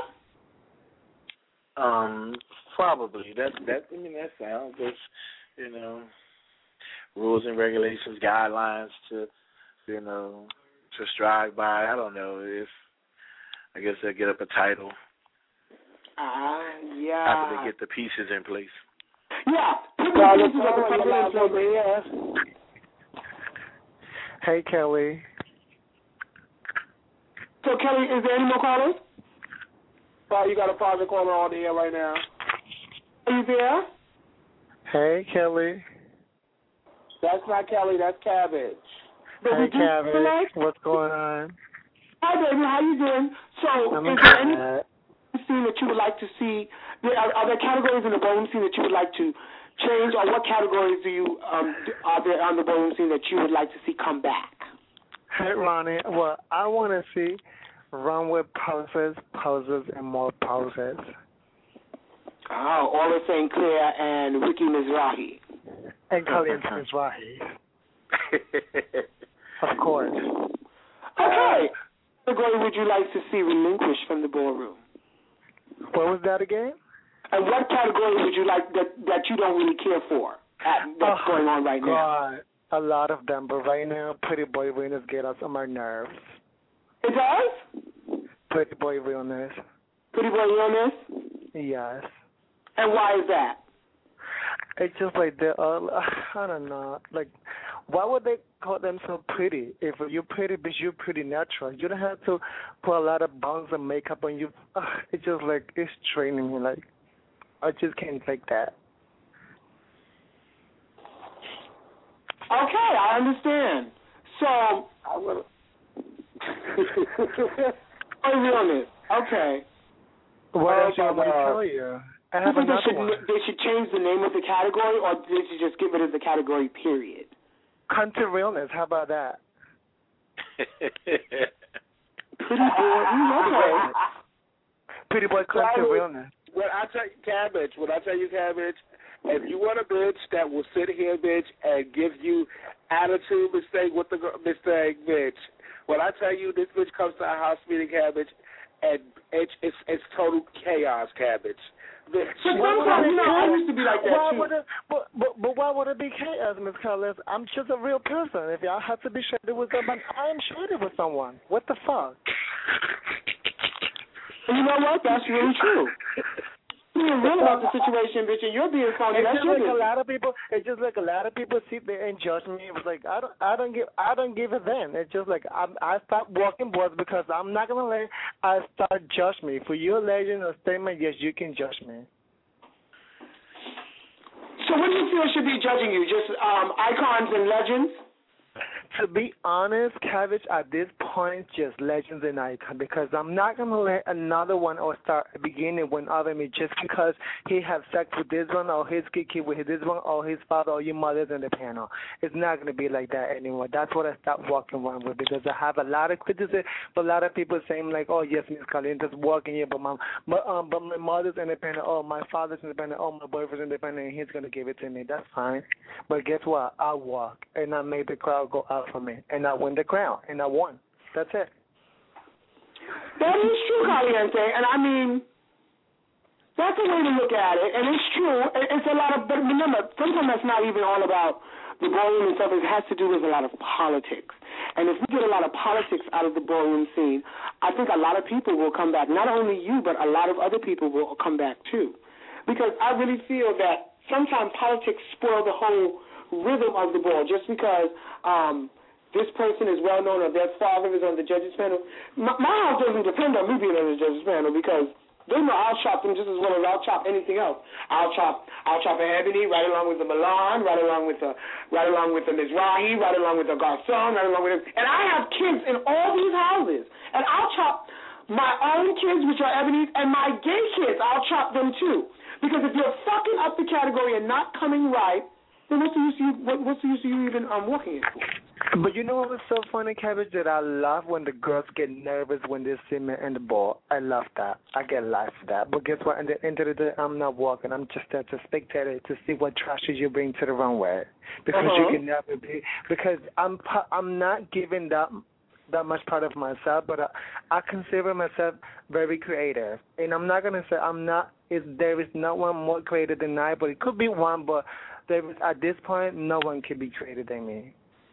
Um, probably. That that I mean that sounds just, you know, rules and regulations, guidelines to, you know, to strive by. I don't know if I guess they'll get up a title. Ah, uh, yeah. After they get the pieces in place. Yeah. Hey, Kelly. So, Kelly, is there any more callers? Oh, you got a project caller on the air right now. Are you there? Hey, Kelly. That's not Kelly, that's Cabbage. Hey, Cabbage. What's going on? Hi, baby. How you doing? So, I'm is there any scene that you would like to see? Are, are there categories in the ballroom scene that you would like to change, or what categories do you um, are there on the ballroom scene that you would like to see come back? Hey, Ronnie. Well, I want to see runway poses, poses, and more poses. Oh, Ola Saint Clair and Ricky Mizrahi. And Khalid Mizrahi. Of course. Okay. What category would you like to see relinquished from the ballroom? What was that again? And what category would you like that that you don't really care for at, that's oh, going on right God. now? A lot of them, but right now, Pretty Boy Realness get us on my nerves. It does? Pretty Boy Realness. Pretty Boy Realness? Yes. And why is that? It's just like they're all, I don't know, like, why would they call them so pretty? If you're pretty, bitch, you're pretty natural. You don't have to put a lot of bones and makeup on you. Uh, it's just like, it's training me. Like, I just can't take that. Okay, I understand. So, I will. Realness. Okay. What else do I uh, want to tell you? I do have you think another they should, one. they should change the name of the category, or they should just give it as a category, period? Country Realness, how about that? Pretty boy, we love that. Pretty boy Country Realness. When I tell you, Cabbage, when I tell you, Cabbage, if you want a bitch that will sit here, bitch, and give you attitude mistake with the mistake, bitch, when I tell you this bitch comes to our house meeting, Cabbage, and it's it's, it's total chaos, Cabbage. Bitch. So sometimes, you know, I used to be like that why too. Would it, but, but, but why would it be chaos, Miss Collins? I'm just a real person. If y'all have to be shaded with someone, I am shaded with someone. What the fuck? You know what? That's really true. You're real about the situation, bitch, and you're being funny. It's That's just like your a lot of people. It's just like a lot of people sit there and judge me. It was like I don't, I don't give, I don't give a damn. It's just like I, I stopped walking boards because I'm not gonna let I start judge me. For your legend or statement, yes, you can judge me. So what do you feel should be judging you? Just um, icons and legends? To be honest, Cabbage, at this point, just legends and icons, because I'm not going to let another one or start beginning with other me just because he have sex with this one or his kid with this one or his father or your mother's in the panel. It's not going to be like that anymore. That's what I stopped walking around with, because I have a lot of criticism, but a lot of people saying like, oh, yes, Miss Calienta's walking here, but my, but, um, but my mother's independent, oh, my father's independent, oh, my boyfriend's independent, and he's going to give it to me. That's fine. But guess what? I walk, and I made the crowd go out for me, and I win the crown, and I won. That's it. That is true, Caliente, and I mean, that's a way to look at it, and it's true. It's a lot of, but remember, sometimes that's not even all about the ballroom and stuff. It has to do with a lot of politics, and if we get a lot of politics out of the ballroom scene, I think a lot of people will come back. Not only you, but a lot of other people will come back too, because I really feel that sometimes politics spoil the whole rhythm of the ball, just because um, this person is well known or their father is on the judges panel. My, my house doesn't depend on me being on the judges panel, because they know I'll chop them just as well as I'll chop anything else. I'll chop I'll chop an Ebony right along with the Milan, right along with the right along with the Mizrahi, right along with the Garcon, right along with them. And I have kids in all these houses, and I'll chop my own kids, which are Ebony's, and my gay kids, I'll chop them too. Because if you're fucking up the category and not coming right, then what's the use of you, what, what's the use of you even um, walking in for? But you know what was so funny, Cabbage, that I love when the girls get nervous when they see me in the ball. I love that. I get life for that. But guess what? At the end of the day, I'm not walking. I'm just there to spectate to see what trashes you bring to the runway. Because uh-huh. you can never be. Because I'm I'm not giving that that much part of myself, but I, I consider myself very creative. And I'm not gonna say I'm not. Is there is no one more creative than I, but it could be one. But there is, at this point, no one can be creative than me.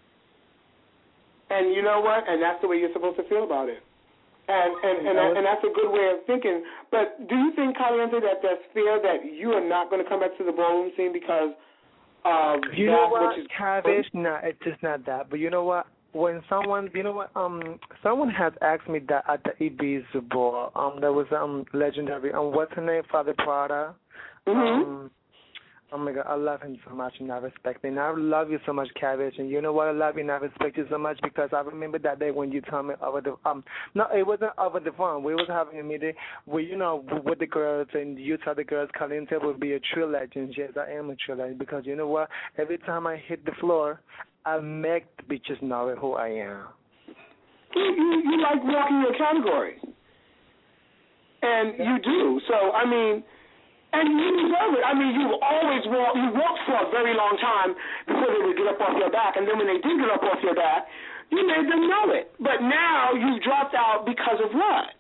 And you know what? And that's the way you're supposed to feel about it. And and and, and that's a good way of thinking. But do you think, Caliente, that that's fair that you are not going to come back to the ballroom scene because of you that, know what, which is Cabbage? No, it's just not that. But you know what? When someone, you know what? Um, someone has asked me that at the Ibiza ball. Um, there was um legendary. Um, what's her name? Father Prada. Mm-hmm. Um, Oh, my God, I love him so much and I respect him. And I love you so much, Cabbage. And you know what? I love you and I respect you so much because I remember that day when you told me over the, um, no, it wasn't over the phone. We was having a meeting where, you know, with the girls and you told the girls Caliente would be a true legend. Yes, I am a true legend because you know what? Every time I hit the floor, I make the bitches know who I am. You, you, you like walking your category. And you do. So, I mean... And you deserve it. I mean, you've always walked, you walked for a very long time before they would get up off your back. And then when they did get up off your back, you made them know it. But now you've dropped out because of what?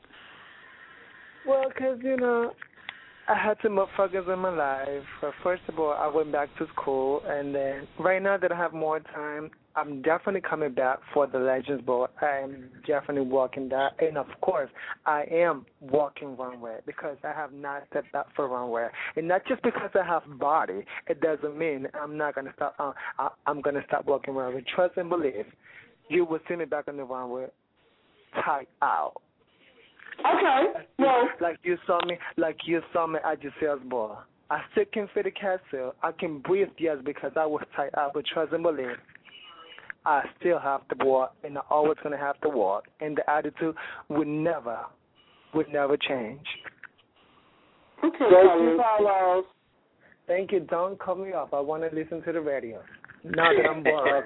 Well, because, you know, I had some motherfuckers in my life. Uh, first of all, I went back to school. And then right now that I have more time, I'm definitely coming back for the Legends Ball. I'm definitely walking that. And, of course, I am walking runway because I have not stepped up for runway. And not just because I have body. It doesn't mean I'm not going to stop. Uh, I, I'm going to stop walking runway. Trust and believe. You will see me back on the runway tight out. Okay. Well, like you saw me, like you saw me at your sales ball. I still can fit the castle. I can breathe, yes, because I was tight out. But trust and believe. I still have to walk, and I'm always going to have to walk, and the attitude would never, would never change. Okay, thank you, Carlos. Thank you. Don't cut me off. I want to listen to the radio. Now that I'm bored.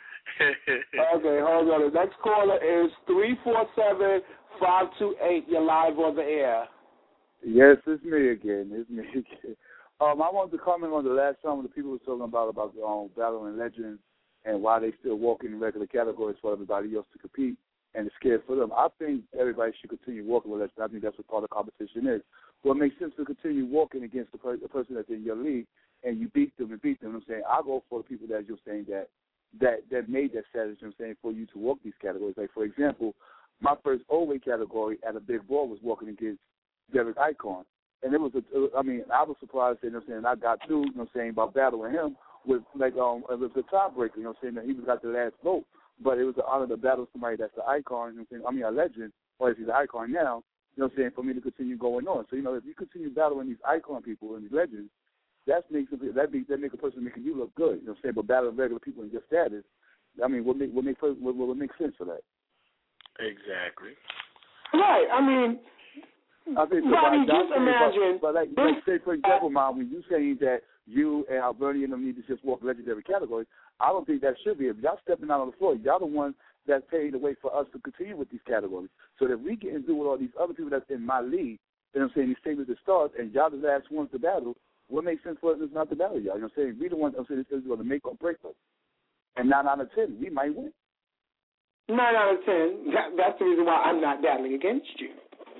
Okay, hold on. The next caller is three four seven, five two eight. You're live on the air. Yes, it's me again. It's me again. Um, I wanted to comment on the last song the people were talking about, about um, battling legends. And why they still walk in regular categories for everybody else to compete, and it's scared for them. I think everybody should continue walking with us. I think that's what part of the competition is. What makes sense to continue walking against the, per- the person that's in your league, and you beat them and beat them. I'm saying I go for the people that you're saying that that that made that status. I'm saying for you to walk these categories. Like for example, my first overweight category at a big ball was walking against Derek Icon, and it was a, I mean I was surprised. You know, what I'm saying I got through. You know, what I'm saying about battling him. With like um, it was a tiebreaker, you know, saying that he got the last vote, but it was an honor to battle somebody that's the icon. You know, saying I mean a legend, or if he's an icon now, you know, saying for me to continue going on. So you know, if you continue battling these icon people and these legends, that makes that makes that make a person making you look good. You know, saying but battling regular people in your status, I mean, what make what make what, what make sense for that? Exactly. Right. I mean, I think so. Bobby, Like, just imagine. But, but like, like, say for example, Mom, when you saying that you and Alberni and them need to just walk legendary categories, I don't think that should be. If y'all stepping out on the floor, y'all the ones that paved the way for us to continue with these categories. So that we get into with all these other people that's in my league, you know what I'm saying, these same as the stars, and y'all the last ones to battle, what makes sense for us is not to battle y'all. You know what I'm saying? We the ones, I'm saying, this is going to make or break us. And nine out of ten, we might win. Nine out of ten. That, that's the reason why I'm not battling against you.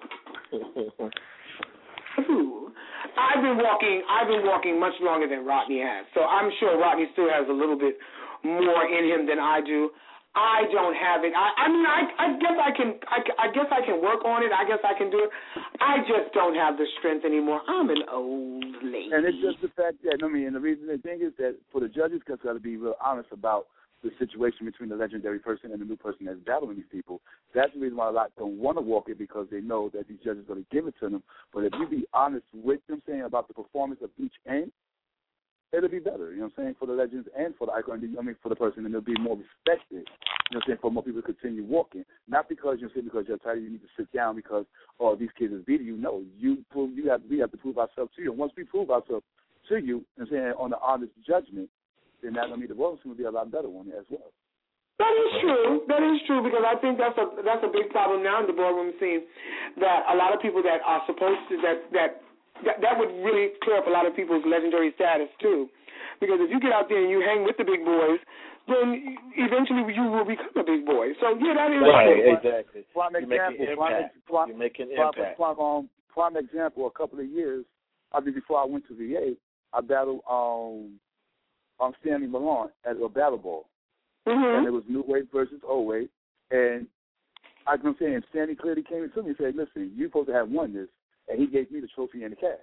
Ooh. I've been walking. I've been walking much longer than Rodney has, so I'm sure Rodney still has a little bit more in him than I do. I don't have it. I, I mean, I, I guess I can. I, I guess I can work on it. I guess I can do it. I just don't have the strength anymore. I'm an old lady. And it's just the fact that I mean, and the reason the thing is that for the judges, because got to be real honest about the situation between the legendary person and the new person that's battling these people. That's the reason why a lot don't want to walk it, because they know that these judges are going to give it to them. But if you be honest with them, saying about the performance of each end, it'll be better, you know what I'm saying, for the legends and for the icon, I mean, for the person, and it'll be more respected, you know what I'm saying, for more people to continue walking. Not because, you know, say because you're tired, you need to sit down because, oh, these kids is beating you. No, you prove, you have, we have to prove ourselves to you. And once we prove ourselves to you, you know what I'm saying, on the honest judgment, then that's going to be the world going to be a lot better one as well. That is true. That is true because I think that's a that's a big problem now in the ballroom scene. That a lot of people that are supposed to that that that, that would really clear up a lot of people's legendary status too. Because if you get out there and you hang with the big boys, then eventually you will become a big boy. So yeah, that is right. true. Exactly. Prime example. Prime, prime, You're making prime, impact. prime, um, prime example. A couple of years, I mean, before I went to V A, I battled um, um Stanley Malone at a battle ball. Mm-hmm. And it was new weight versus old weight. And I was saying, Stanley clearly came to me and said, listen, you're supposed to have won this. And he gave me the trophy and the cash.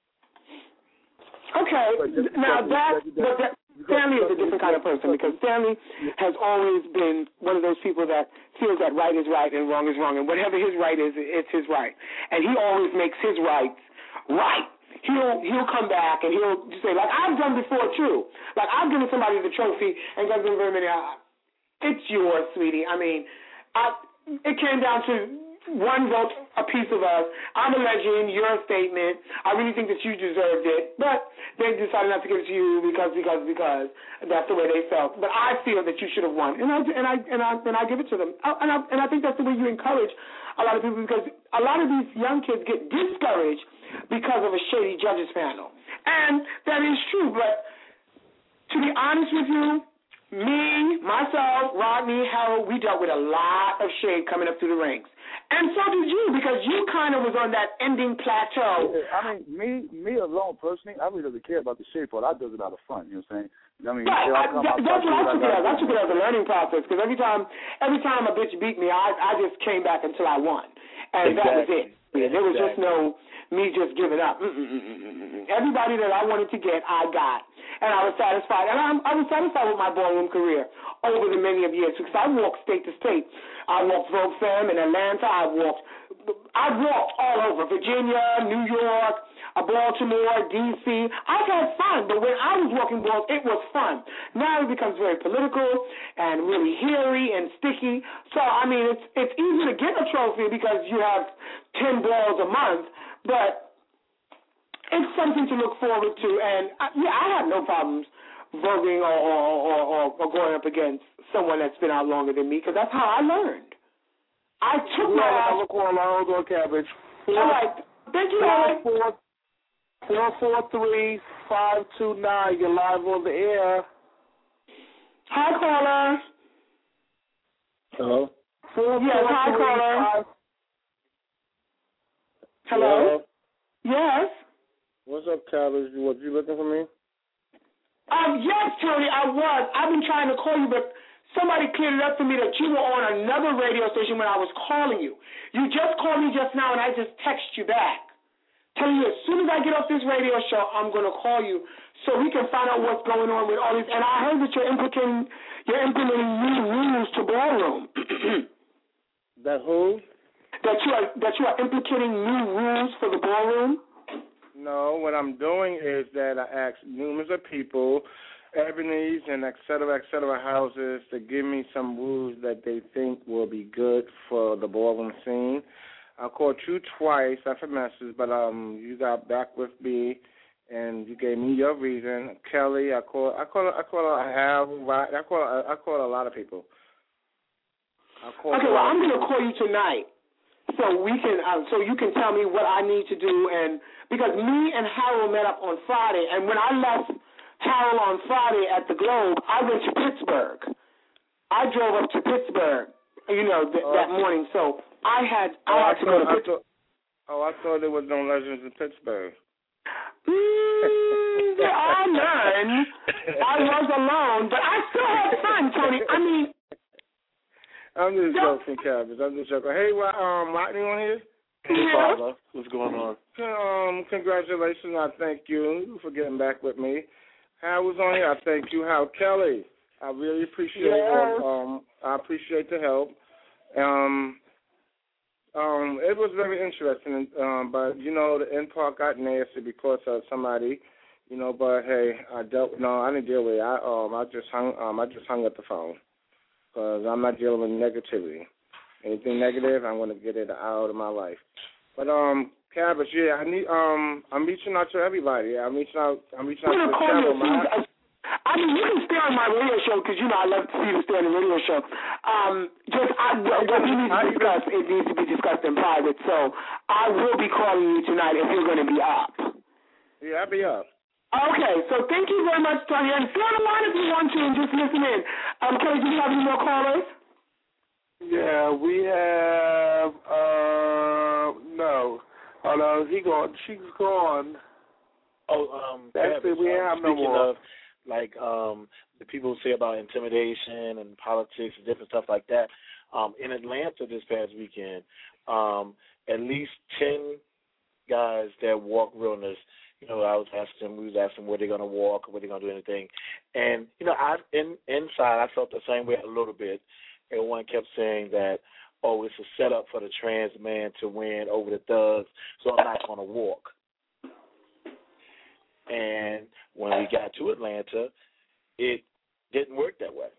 Okay. Now, that, but that Stanley is a different kind of person because Stanley has always been one of those people that feels that right is right and wrong is wrong. And whatever his right is, it's his right. And he always makes his rights right. He'll he'll come back and he'll just say, like I've done before too. Like I've given somebody the trophy and given them very many. Uh, it's yours, sweetie. I mean, I, it came down to one vote a piece of us. I'm a legend. You're a statement. I really think that you deserved it, but they decided not to give it to you because because because that's the way they felt. But I feel that you should have won, and I and I and I and I give it to them. And I and I think that's the way you encourage a lot of people because a lot of these young kids get discouraged because of a shady judges panel. And that is true, but to be honest with you, me, myself, Rodney, Harold, we dealt with a lot of shade coming up through the ranks. And so did you, because you kind of was on that ending plateau. Yeah, I mean, me me alone, personally, I really doesn't care about the shade part. I do it out of fun, you know what I'm saying? I mean, right. I, that, that's what I took it as. I took it as a learning process, because every time every time a bitch beat me, I, I just came back until I won. And exactly. that was it. Yeah, there was exactly. just no me just giving up. Mm-mm-mm-mm. Everybody that I wanted to get, I got. And I was satisfied. And I, I was satisfied with my ballroom career over the many of years because I walked state to state. I walked Vogue Femme in Atlanta. I walked I walked all over, Virginia, New York, Baltimore, D C. I've had fun, but when I was walking balls, it was fun. Now it becomes very political and really hairy and sticky. So, I mean, it's it's easy to get a trophy because you have ten balls a month, but it's something to look forward to. And, I, yeah, I have no problems voguing or, or, or, or going up against someone that's been out longer than me because that's how I learned. I took we my have a caller. Hold on, Cabbage. All right. Thank you, Four, four, four, four, three, five, two, nine. You're live on the air. Hi, caller. Hello. Four, yes, four, hi, three, caller. Five. Hello. Yes. What's up, Cabbage? Was you looking for me? Um, yes, Tony, I was. I've been trying to call you, but somebody cleared it up for me that you were on another radio station when I was calling you. You just called me just now, and I just texted you back. Telling you as soon as I get off this radio show, I'm going to call you so we can find out what's going on with all these. And I heard that you're implicating, you're implementing new rules to ballroom. That who? That you are that you are implicating new rules for the ballroom. No, what I'm doing is that I asked numerous of people, Ebony's and et cetera, et cetera houses to give me some rules that they think will be good for the ballroom scene. I called you twice, left a message, but um, you got back with me and you gave me your reason. Kelly, I called, I called, I called, I have, I called, I called a lot of people. I called okay, well, I'm going to call you tonight. So we can, uh, so you can tell me what I need to do, and because me and Harold met up on Friday, and when I left Harold on Friday at the Globe, I went to Pittsburgh. I drove up to Pittsburgh, you know, th- oh, that morning. So I had, I oh, had I to go to thought, Pittsburgh. I thought, oh, I thought there was no legends in Pittsburgh. Mm, there are none. I was alone, but I still had fun, Tony. I mean. I'm just joking, Cabbage. I'm just joking. Hey, um, Rodney on here? Hey, Father. What's going on? Um, congratulations. I thank you for getting back with me. Hal was on here. I thank you, Hal Kelly. I really appreciate yes. um, I appreciate the help. Um, um, it was very interesting, um, but you know, the end part got nasty because of somebody You know, but hey, I dealt. No, I didn't deal with it. I um, I just hung. Um, I just hung up the phone because I'm not dealing with negativity. Anything negative, I'm gonna get it out of my life. But um, Cabbage, yeah, I need. Um, I'm reaching out to everybody. I'm reaching out. I'm reaching out to the channel. My, I mean, you can stay on my radio show because, you know, I love to see you stay on the radio show. Um, just, I, what we need to discuss, it needs to be discussed in private. So I will be calling you tonight if you're going to be up. Yeah, I'll be up. Okay, so thank you very much, Tony. And stay on the line if you want to and just listen in. Um, Kelly, do you have any more callers? Yeah, we have, uh, no. Oh, no, he gone. She's gone. Oh, um, That's Travis, it. We um, have no speaking more. of, like, um, the people say about intimidation and politics and different stuff like that, um, in Atlanta this past weekend, um, at least ten guys that walk realness, you know, I was asking them, we was asking where they're going to walk or where they're going to do anything. And, you know, I in inside I felt the same way a little bit. Everyone kept saying that, oh, it's a setup for the trans man to win over the thugs, so I'm not going to walk. And when we got to Atlanta, it didn't work that way.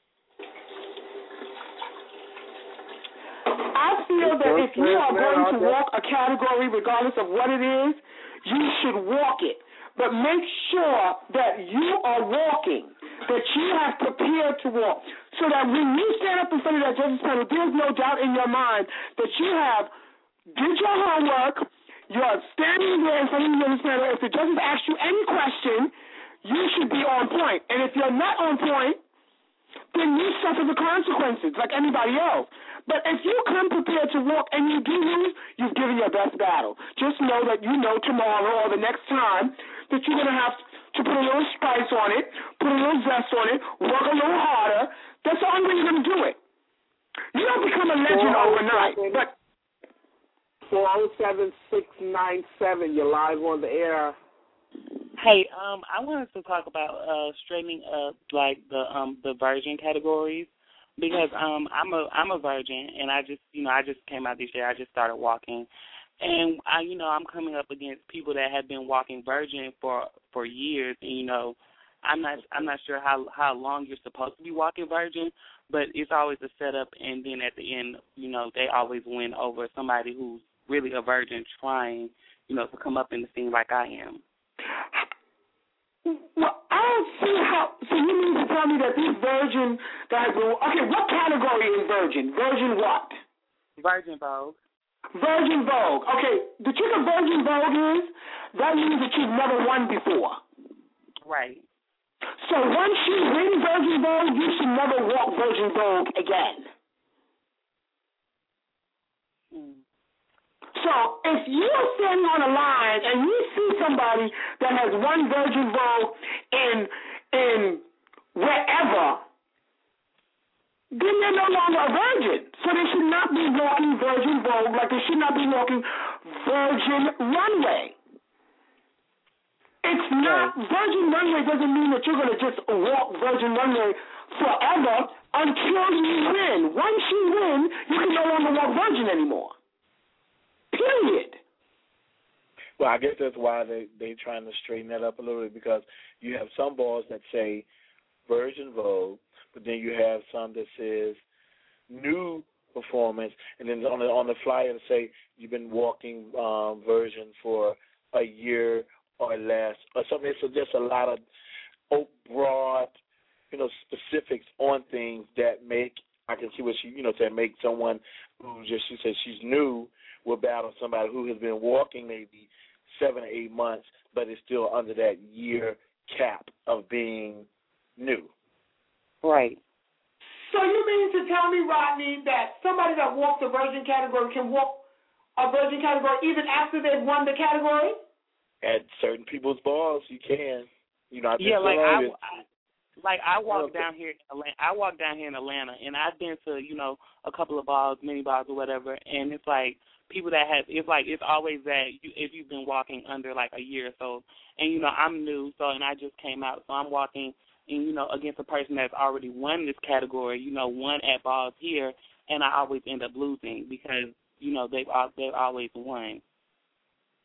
I feel that if you are going to walk a category, regardless of what it is, you should walk it. But make sure that you are walking, that you have prepared to walk, so that when you stand up in front of that judges panel, there's no doubt in your mind that you have did your homework. You're standing there in front of the judges panel. If the judges ask you any question, you should be on point. And if you're not on point, then you suffer the consequences like anybody else. But if you come prepared to walk and you do lose, you've given your best battle. Just know that you know tomorrow or the next time that you're going to have to put a little spice on it, put a little zest on it, work a little harder. That's the only way you're going to do it. You don't become a legend overnight. But four oh seven, six nine seven, you're live on the air. Hey, um, I wanted to talk about uh, straightening up like the um the virgin categories because um I'm a I'm a virgin and I just you know I just came out this year. I just started walking, and I you know I'm coming up against people that have been walking virgin for for years, and you know I'm not I'm not sure how how long you're supposed to be walking virgin, but it's always a setup, and then at the end you know they always win over somebody who's really a virgin trying you know to come up in the scene like I am. Well, I don't see how. So you mean to tell me that these virgin guys will? Okay, what category is virgin? Virgin what? Virgin Vogue. Virgin Vogue. Okay, the trick of Virgin Vogue is that means that you've never won before. Right. So once you win Virgin Vogue, you should never walk Virgin Vogue again. Mm. So if you're standing on a line and you see somebody that has won Virgin Vogue in in wherever, then they're no longer a virgin. So they should not be walking Virgin Vogue like they should not be walking Virgin Runway. It's not, Virgin Runway doesn't mean that you're going to just walk Virgin Runway forever until you win. Once you win, you can no longer walk Virgin anymore. Period. Well, I guess that's why they they trying to straighten that up a little bit, because you have some balls that say Virgin Vogue, but then you have some that says new performance, and then on the on the flyer to say you've been walking um, Virgin for a year or less or something. So just a lot of oh, broad, you know, specifics on things that make, I can see what she, you know, that make someone who just, she said she's new will battle somebody who has been walking maybe seven or eight months, but is still under that year cap of being new. Right. So you mean to tell me, Rodney, that somebody that walks the virgin category can walk a virgin category even after they've won the category? At certain people's balls, you can. You know, I think yeah, like I, I, like I walk down here. In Atlanta, I walk down here in Atlanta, and I've been to you know a couple of balls, mini balls or whatever, and it's like people that have. It's like it's always that you, if you've been walking under like a year or so, and you know I'm new, so and I just came out, so I'm walking, and you know against a person that's already won this category, you know, won at balls here, and I always end up losing because you know they've they've always won.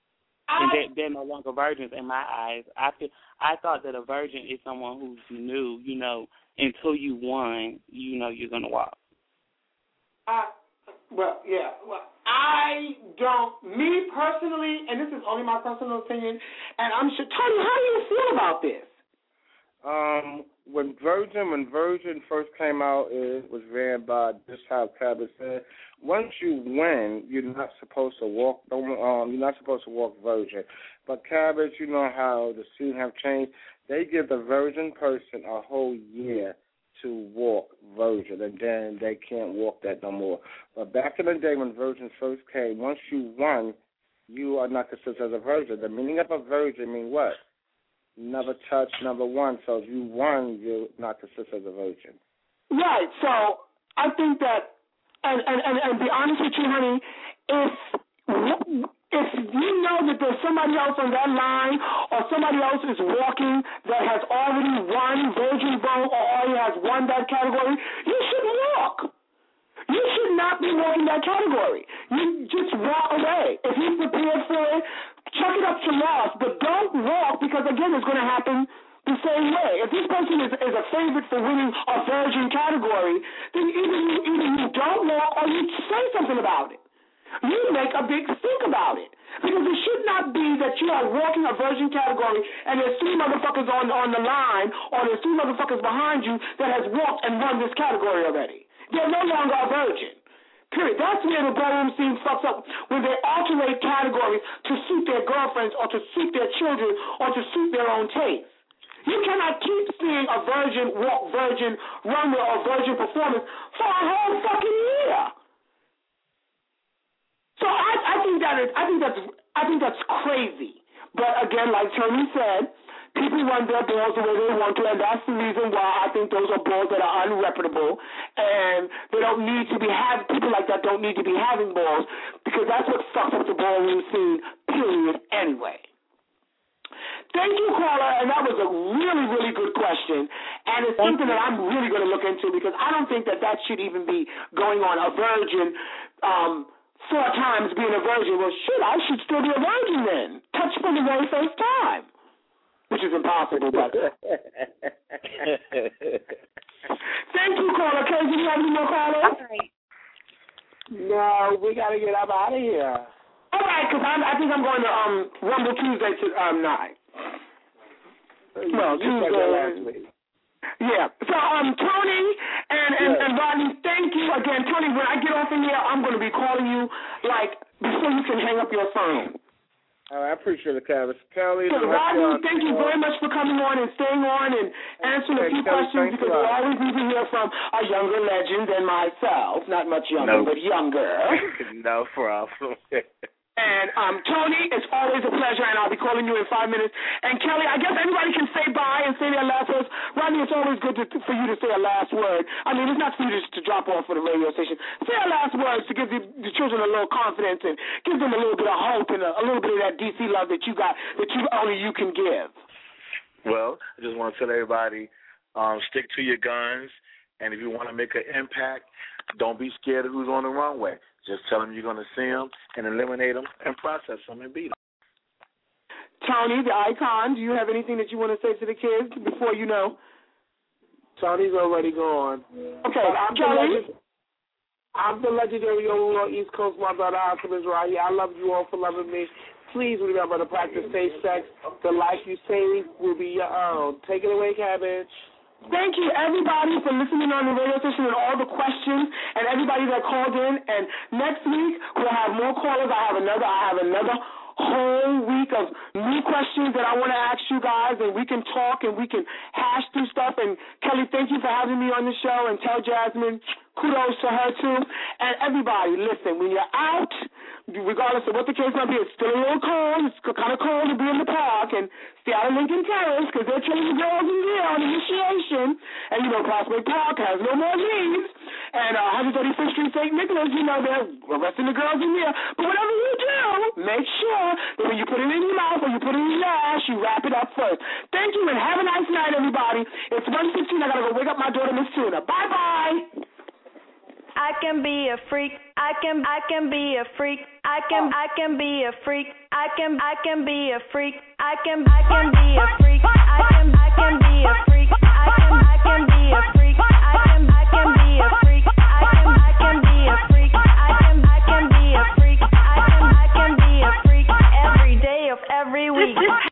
and they, they're no longer virgins in my eyes. I feel, I thought that a virgin is someone who's new, you know, until you won, you know, you're going to walk. I, well, yeah. Well, I don't, me personally, and this is only my personal opinion, and I'm sure, Tony, how do you feel about this? Um, when Virgin, when Virgin first came out, it was ran by just how Cabot said. Once you win, you're not supposed to walk. Um, you're not supposed to walk Virgin. But Cabot, you know how the scene have changed. They give the Virgin person a whole year to walk Virgin, and then they can't walk that no more. But back in the day when Virgin first came, once you won, you are not considered as a Virgin. The meaning of a Virgin mean what? Never touched, never won. So if you won, you're not considered as a virgin. Right. So I think that, and and and, and be honest with you, honey, if if you know that there's somebody else on that line, or somebody else is walking that has already won Virgin Vote, or already has won that category, you should walk. You should not be walking that category. You just walk away. If you're prepared for it, chuck it up to loss, but don't walk, because, again, it's going to happen the same way. If this person is, is a favorite for winning a virgin category, then either you, either you don't walk or you say something about it. You make a big stink about it. Because it should not be that you are walking a virgin category and there's three motherfuckers on, on the line, or there's three motherfuckers behind you that has walked and won this category already. They're no longer a virgin. Period. That's where the ballroom scene fucks up, when they alternate categories to suit their girlfriends or to suit their children or to suit their own taste. You cannot keep seeing a virgin walk virgin runway or virgin performance for a whole fucking year. So I, I think that is, I think that's, I think that's crazy. But again, like Tony said, people run their balls the way they want to, and that's the reason why I think those are balls that are unreputable, and they don't need to be have people like that don't need to be having balls, because that's what fucks up the ballroom scene, period, anyway. Thank you, caller, and that was a really, really good question, and it's something that I'm really going to look into, because I don't think that that should even be going on. A virgin, um, four times being a virgin, well, shit, I should still be a virgin then. Touch from the very first time. Which is impossible, but thank you, caller. Kay, do you have any more callers? Right. No, we gotta get up out of here. All right, because I think I'm going to um Rumble Tuesday to um night. Well, Tuesday last week. Yeah. So um Tony and and, yes. and Rodney, thank you again, Tony. When I get off in here, I'm going to be calling you like before you can hang up your phone. All right, I appreciate it, Travis. Kelly, so, Rodney, thank you very much for coming on and staying on and answering a few Kelly, questions, because we always need to hear from a younger legend than myself. Not much younger, no. but younger. No problem. And um, Tony, it's always a pleasure, and I'll be calling you in five minutes. And Kelly, I guess everybody can say bye and say their last words. Rodney, it's always good to, for you to say a last word. I mean, it's not for you to, to drop off for the radio station. Say a last words to give the, the children a little confidence and give them a little bit of hope and a, a little bit of that D C love that you got, that you only you can give. Well, I just want to tell everybody, um, stick to your guns, and if you want to make an impact, don't be scared of who's on the runway. Just tell them you're going to see them and eliminate them and process them and beat them. Tony, the icon, do you have anything that you want to say to the kids before you know? Tony's already gone. Okay, I'm the, legend, I'm the legendary on East Coast. My brother Oscar is right here. I love you all for loving me. Please remember to practice safe sex. The life you save will be your own. Take it away, Cabbage. Thank you, everybody, for listening on the radio station and all the questions, and everybody that called in. And next week we'll have more callers. I have another. I have another whole week of new questions that I want to ask you guys, and we can talk and we can hash through stuff. And Kelly, thank you for having me on the show. And tell Jasmine kudos to her too. And everybody, listen, when you're out, regardless of what the case might be, it's still a little cold. It's kind of cold to be in the park, and stay out of Lincoln Terrace, because they're telling the girls in there on initiation. And, you know, Prospect Park has no more leaves. And uh, one thirty-fifth Street, Saint Nicholas, you know, they're arresting the girls in there. But whatever you do, make sure that when you put it in your mouth or you put it in your ass, you wrap it up first. Thank you, and have a nice night, everybody. It's one fifteen. I got to go wake up my daughter, Miss Tuna. Bye-bye. I can be a freak. I I can I can be a freak. I can I can be a freak. I can I can be a freak. I can I can be a freak.